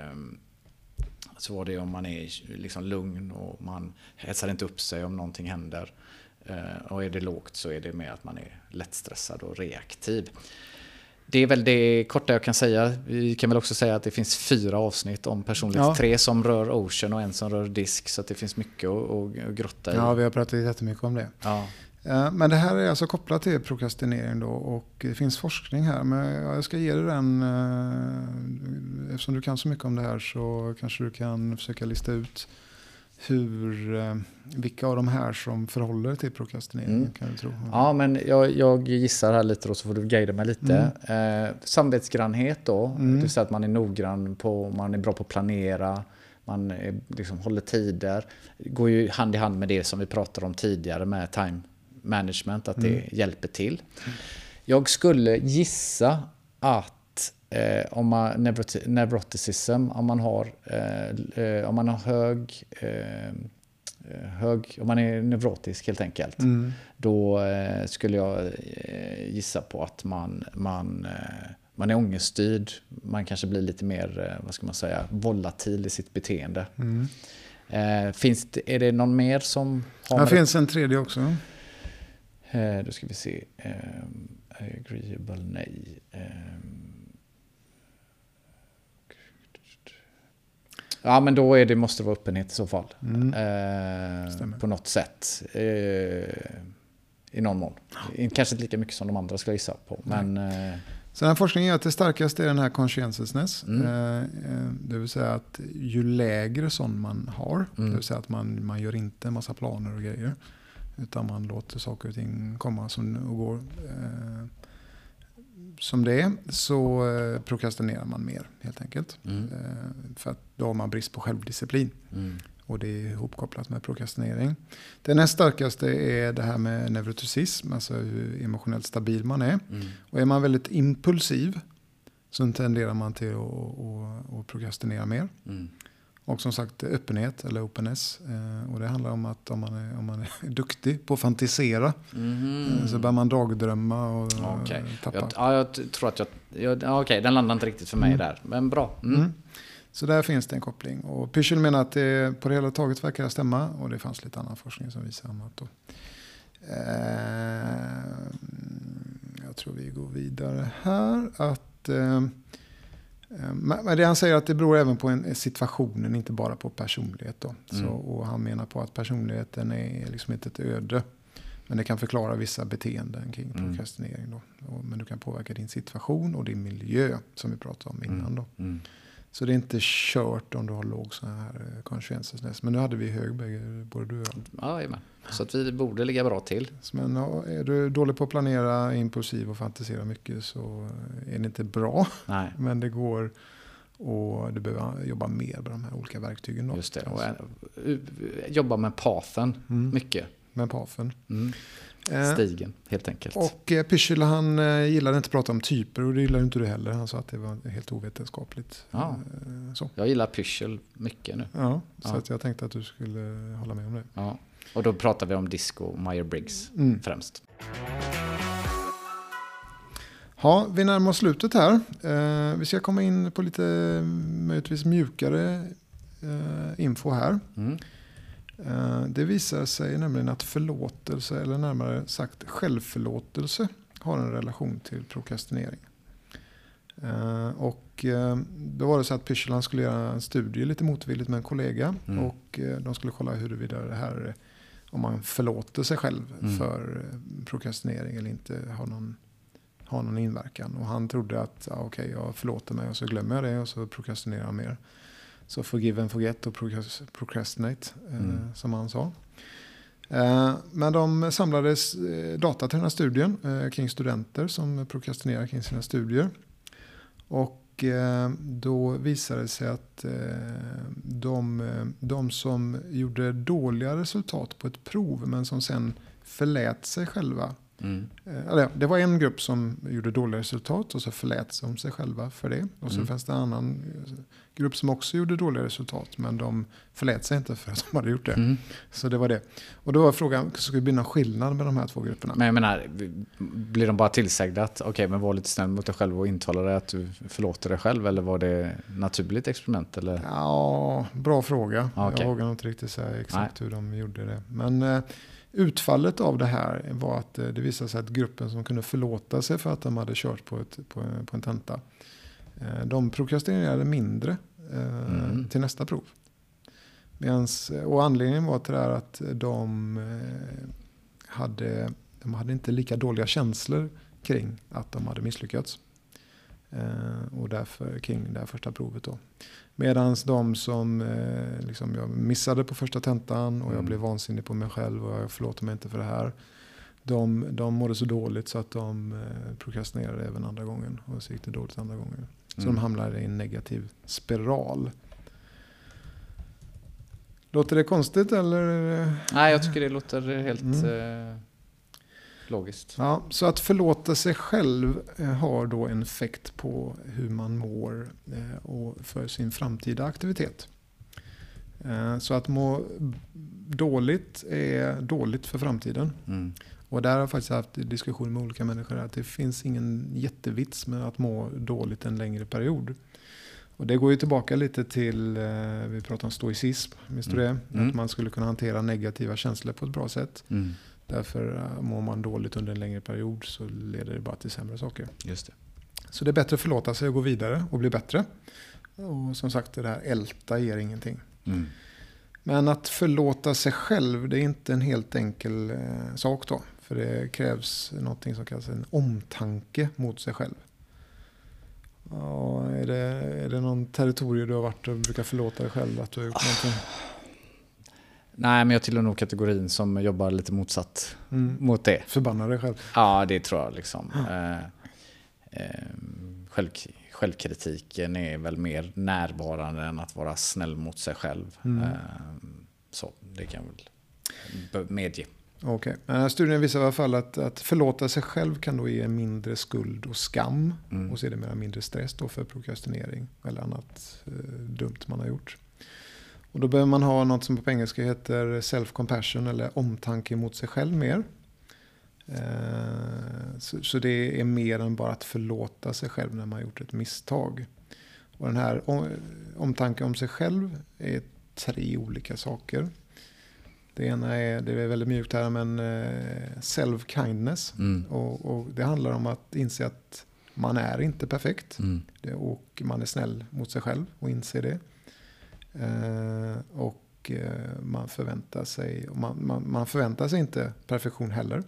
var det om man är liksom lugn och man hetsar inte upp sig om någonting händer. Och är det lågt så är det mer att man är lättstressad och reaktiv. Det är väl det korta jag kan säga. Vi kan väl också säga att det finns 4 avsnitt om personlighet. 3 som rör Ocean och 1 som rör disk. Så att det finns mycket att grotta i. Ja, vi har pratat jättemycket om det. Ja. Men det här är alltså kopplat till prokrastinering då, och det finns forskning här. Men jag ska ge dig den, eftersom du kan så mycket om det här, så kanske du kan försöka lista ut vilka av de här som förhåller till prokrastinering, kan du tro? Ja, men jag gissar här lite då, så får du guida mig lite. Samvetsgrannhet då, det vill säga att man är noggrann man är bra på att planera, man liksom håller tider. Det går ju hand i hand med det som vi pratade om tidigare med time management, att det hjälper till. Jag skulle gissa att om man neuroticism, om man har hög, om man är neurotisk helt enkelt, då skulle jag gissa på att man är ångeststyrd, man kanske blir lite mer, vad ska man säga, volatil i sitt beteende. Är det någon mer som har... Det finns en tredje också. Då ska vi se. Agreeable, nej. Ja, men då måste det vara öppenhet i så fall. På något sätt. I någon mån. Kanske inte lika mycket som de andra ska gissa på. Men, så den här forskningen är att det starkaste är den här conscientiousness. Det vill säga att ju lägre sån man har, det vill säga att man gör inte en massa planer och grejer, utan man låter saker och ting komma och går som det är, så prokrastinerar man mer helt enkelt. För att då har man brist på självdisciplin. Och det är ihopkopplat med prokrastinering. Det näst starkaste är det här med neuroticism, alltså hur emotionellt stabil man är. Och är man väldigt impulsiv så tenderar man till att prokrastinera mer. Och som sagt öppenhet eller openness. Och det handlar om att om man är duktig på att fantisera så börjar man dagdrömma och tappa. Jag tror att den landar inte riktigt för mig där. Men bra. Så där finns det en koppling. Och Pyschel menar att det på det hela taget verkar stämma. Och det fanns lite annan forskning som visar annat då. Jag tror vi går vidare här. Men det han säger att det beror även på situationen, inte bara på personlighet då. Och han menar på att personligheten är liksom inte ett öde. Men det kan förklara vissa beteenden kring prokrastinering då. Men du kan påverka din situation och din miljö som vi pratade om innan då. Så det är inte kört om du har låg sån här conscientiousness. Men nu hade vi hög både du och jag. Ja, men. Så att vi borde ligga bra till. Men är du dålig på att planera, impulsiv och fantisera mycket så är det inte bra. Nej. Men det går och du behöver jobba mer med de här olika verktygen då. Just det. Och jobba med pathen mycket. Med pathen. Stigen, helt enkelt. Och Pyschel, han gillade inte att prata om typer och det gillade inte du heller. Han sa att det var helt ovetenskapligt. Ja. Så. Jag gillar Pyschel mycket nu. Ja, så att jag tänkte att du skulle hålla med om det. Ja. Och då pratar vi om Disco och Myers-Briggs främst. Ja, vi närmar oss slutet här. Vi ska komma in på lite möjligtvis mjukare info här. Det visar sig nämligen att förlåtelse, eller närmare sagt självförlåtelse, har en relation till prokrastinering. Och då var det så att Pyschel skulle göra en studie lite motvilligt med en kollega. Och de skulle kolla huruvida det här, om man förlåter sig själv för prokrastinering eller inte, har någon inverkan. Och han trodde att jag förlåter mig och så glömmer jag det och så prokrastinerar jag mer. Så forgive and forget och procrastinate, som han sa. Men de samlade data till den här studien kring studenter som prokrastinerar kring sina studier. Och då visade det sig att de som gjorde dåliga resultat på ett prov men som sen förlät sig själva. Det var en grupp som gjorde dåliga resultat och så förlät de sig själva för det. Och så fanns det en annan grupp som också gjorde dåliga resultat men de förlät sig inte för att de hade gjort det. Så det var det. Och då var frågan, ska det bli någon skillnad med de här två grupperna? Men jag menar, blir de bara tillsagda att men var lite snäll mot dig själv och intala dig att du förlåter dig själv, eller var det naturligt experiment? Eller? Ja, bra fråga. Jag vågar nog inte riktigt säga exakt hur de gjorde det. Men utfallet av det här var att det visade sig att gruppen som kunde förlåta sig för att de hade kört på en tenta, de prokrastinerade mindre till nästa prov. Och anledningen var till det här att de hade inte lika dåliga känslor kring att de hade misslyckats. Och därför kring det här första provet då. Medan de som jag missade på första tentan och jag blev vansinnig på mig själv och jag förlåter mig inte för det här. De mådde så dåligt så att de prokrastinerade även andra gången och så gick det dåligt andra gången. Så de hamnade i en negativ spiral. Låter det konstigt eller? Nej, jag tycker det låter helt logiskt. Ja, så att förlåta sig själv har då en effekt på hur man mår och för sin framtida aktivitet. Så att må dåligt är dåligt för framtiden. Och där har jag faktiskt haft diskussion med olika människor att det finns ingen jättevits med att må dåligt en längre period. Och det går ju tillbaka lite till, vi pratar om stoicism, minns du det? Att man skulle kunna hantera negativa känslor på ett bra sätt. Därför mår man dåligt under en längre period så leder det bara till sämre saker. Just det. Så det är bättre att förlåta sig och gå vidare och bli bättre. Och som sagt, det här älta ger ingenting. Men att förlåta sig själv, det är inte en helt enkel sak då. För det krävs någonting som kallas en omtanke mot sig själv. Ja, är det någon territorium du har varit och brukar förlåta dig själv att du har gjort någonting? Nej, men jag tillhör nog kategorin som jobbar lite motsatt mot det. Förbanna dig själv? Ja, det tror jag liksom. Självkritiken är väl mer närvarande än att vara snäll mot sig själv. Så det kan jag väl medge. Okej. Men studien visar i alla fall att förlåta sig själv kan då ge mindre skuld och skam. Och så är det mer mindre stress då för prokrastinering eller annat dumt man har gjort. Och då behöver man ha något som på engelska heter self-compassion eller omtanke mot sig själv mer. Så det är mer än bara att förlåta sig själv när man har gjort ett misstag. Och den här omtanke om sig själv är 3 olika saker. Det ena är, det är väldigt mjukt här, men self-kindness. Och det handlar om att inse att man är inte perfekt. Och man är snäll mot sig själv och inser det. Och man förväntar sig inte perfektion heller.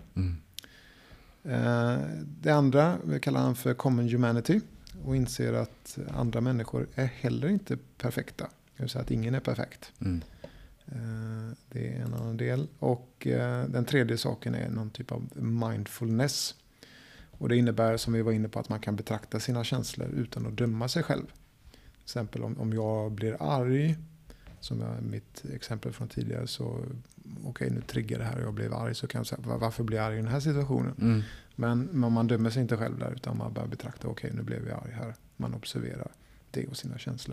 Det andra vi kallar han för common humanity och inser att andra människor är heller inte perfekta. Det vill säga att ingen är perfekt. Det är en annan del. Och den tredje saken är någon typ av mindfulness. Och det innebär, som vi var inne på, att man kan betrakta sina känslor utan att döma sig själv. Till exempel om jag blir arg, som mitt exempel från tidigare, så okej, nu triggar det här och jag blev arg, så kan jag säga, varför blir jag arg i den här situationen? Men man dömer sig inte själv där, utan man bara betraktar, okej, nu blev jag arg här. Man observerar det och sina känslor.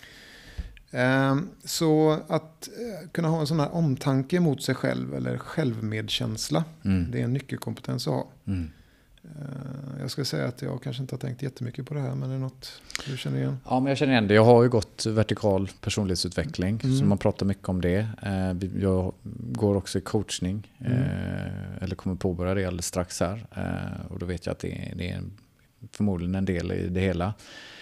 Så att kunna ha en sån här omtanke mot sig själv eller självmedkänsla, det är en nyckelkompetens att ha. Jag ska säga att jag kanske inte har tänkt jättemycket på det här, men är det något du känner igen? Ja, men jag känner igen det. Jag har ju gått vertikal personlighetsutveckling, så man pratar mycket om det. Jag går också i coachning, eller kommer påbörja det alldeles strax här. Och då vet jag att det är förmodligen en del i det hela.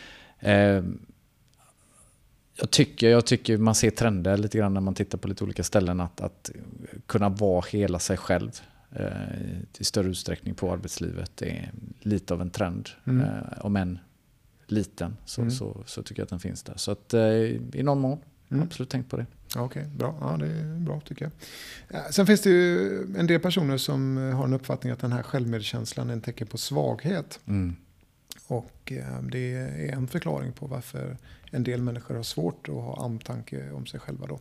Jag tycker man ser trender lite grann när man tittar på lite olika ställen att kunna vara hela sig själv i större utsträckning på arbetslivet. Det är lite av en trend. Om än liten så tycker jag att den finns där. Så att i någon mån absolut tänkt på det. Okej, bra. Ja, det är bra tycker jag. Sen finns det ju en del personer som har en uppfattning att den här självmedkänslan är en tecken på svaghet. Och det är en förklaring på varför en del människor har svårt att ha omtanke om sig själva då.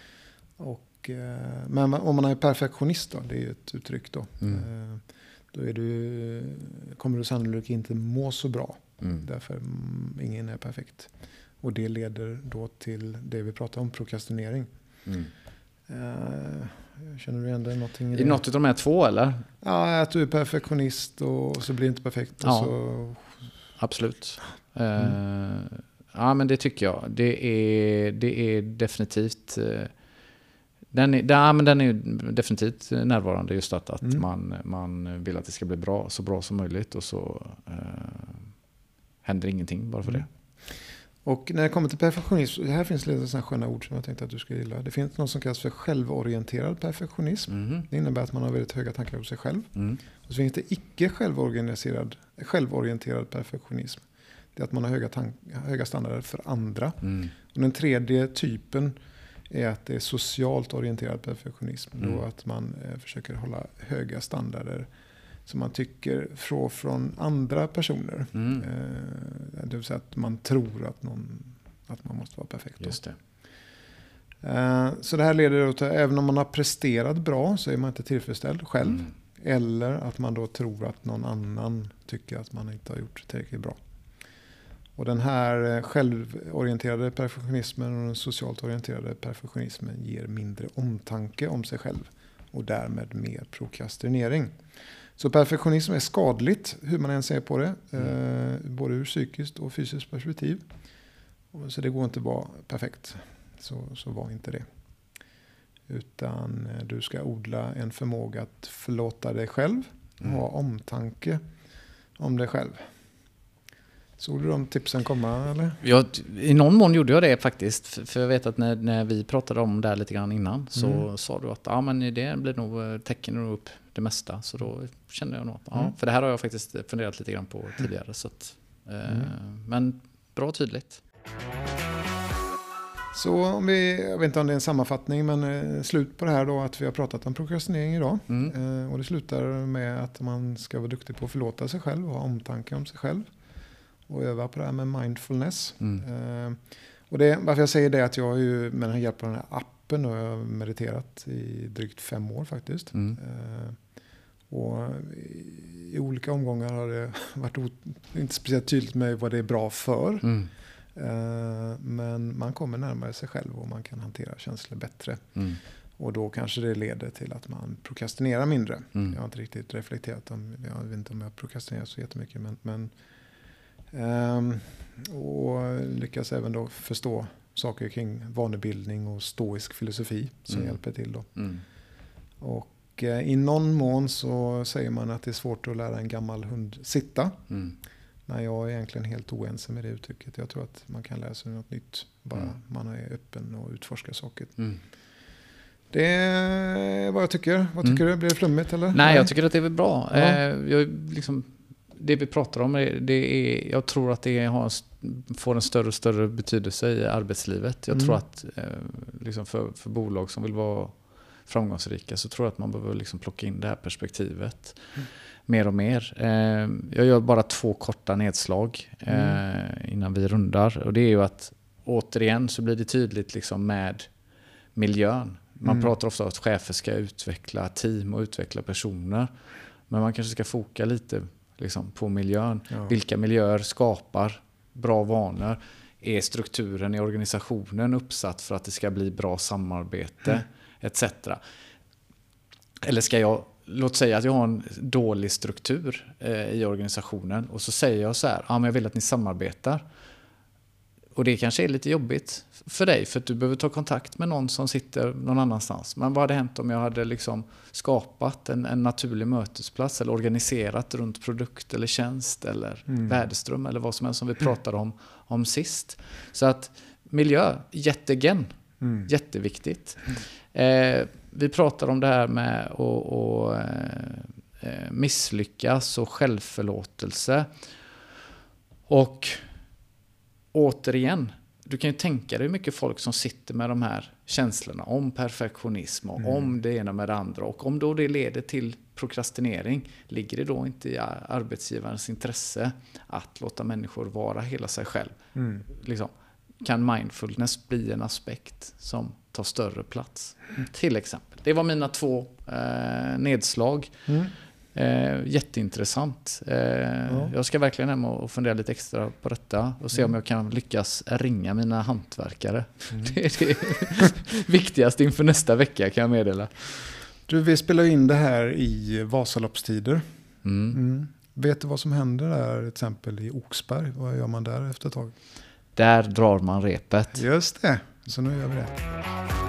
Men om man är perfektionist då, det är ju ett uttryck då. Då kommer du sannolikt inte må så bra. Därför ingen är perfekt. Och det leder då till det vi pratar om, prokrastinering. Känner du igen det någonting? I något av de här 2 eller? Ja, att du är perfektionist och så blir det inte perfekt. Ja, och så... absolut. Ja, men det tycker jag. Det är definitivt... Den är ju definitivt närvarande, just att man vill att det ska bli så bra som möjligt, och så händer ingenting bara för det. Och när det kommer till perfektionism, här finns lite sådana sköna ord som jag tänkte att du ska gilla. Det finns något som kallas för självorienterad perfektionism. Det innebär att man har väldigt höga tankar om sig själv. Och så finns det icke självorienterad perfektionism. Det är att man har höga standarder för andra. Och den tredje typen är att det är socialt orienterad perfektionism. Då att man försöker hålla höga standarder som man tycker från andra personer. Det vill säga att man tror att man måste vara perfekt. Just det. Så det här leder då till, även om man har presterat bra så är man inte tillfredsställd själv. Eller att man då tror att någon annan tycker att man inte har gjort tillräckligt bra. Och den här självorienterade perfektionismen och den socialt orienterade perfektionismen ger mindre omtanke om sig själv och därmed mer prokrastinering. Så perfektionism är skadligt hur man än ser på det, både ur psykiskt och fysiskt perspektiv. Så det går inte att vara perfekt, så var inte det. Utan du ska odla en förmåga att förlåta dig själv och ha omtanke om dig själv. Såg du de tipsen komma eller? Ja, i någon mån gjorde jag det faktiskt. För jag vet att när vi pratade om det här lite grann innan så sa du att men det blir nog täcker nog upp det mesta. Så då kände jag nog att för det här har jag faktiskt funderat lite grann på tidigare. Så att, men bra och tydligt. Så om jag vet inte om det är en sammanfattning, men slut på det här då att vi har pratat om prokrastinering idag. Och det slutar med att man ska vara duktig på att förlåta sig själv och ha omtanke om sig själv. Och öva på det här med mindfulness. Och varför jag säger det är att jag har ju med den här hjälpen av den här appen och jag har mediterat i drygt 5 år faktiskt. Och i olika omgångar har det varit inte speciellt tydligt med vad det är bra för. Men man kommer närmare sig själv och man kan hantera känslor bättre. Och då kanske det leder till att man prokrastinerar mindre. Jag har inte riktigt reflekterat om, jag vet inte om jag prokrastinerar så jättemycket. Men och lyckas även då förstå saker kring vanebildning och stoisk filosofi som hjälper till då. Och i någon mån så säger man att det är svårt att lära en gammal hund sitta. Nej, jag är egentligen helt oense med det uttrycket. Jag tror att man kan lära sig något nytt. Bara man är öppen och utforskar saker. Det är vad jag tycker. Vad tycker du? Blir det flummigt eller? Nej, jag tycker att det är bra. Det vi pratar om, jag tror att det får en större och större betydelse i arbetslivet. Jag tror att liksom för bolag som vill vara framgångsrika så tror jag att man behöver liksom plocka in det här perspektivet mer och mer. Jag gör bara 2 korta nedslag innan vi rundar. Och det är ju att återigen så blir det tydligt liksom med miljön. Man pratar ofta om att chefer ska utveckla team och utveckla personer. Men man kanske ska foka lite liksom på miljön. Ja. Vilka miljöer skapar bra vanor? Är strukturen i organisationen uppsatt för att det ska bli bra samarbete etc. Eller ska jag, låt säga att jag har en dålig struktur i organisationen och så säger jag så här, men jag vill att ni samarbetar. Och det kanske är lite jobbigt för dig för att du behöver ta kontakt med någon som sitter någon annanstans. Men vad hade hänt om jag hade liksom skapat en naturlig mötesplats eller organiserat runt produkt eller tjänst eller värdeström eller vad som helst som vi pratade om sist. Så att miljö, jätteviktigt. Vi pratar om det här med att misslyckas och självförlåtelse. Och återigen, du kan ju tänka dig hur mycket folk som sitter med de här känslorna om perfektionism och om det ena med det andra. Och om då det leder till prokrastinering, ligger det då inte i arbetsgivarens intresse att låta människor vara hela sig själv? Liksom, kan mindfulness bli en aspekt som tar större plats? Till exempel. Det var mina 2 nedslag. Jätteintressant. Jag ska verkligen hem och fundera lite extra på detta och se om jag kan lyckas ringa mina hantverkare. Det är det viktigaste inför nästa vecka, kan jag meddela. Du, vi spelar in det här i Vasaloppstider. Vet du vad som händer där till exempel i Oxberg? Vad gör man där efter ett tag? Där drar man repet. Just det, så nu gör vi det.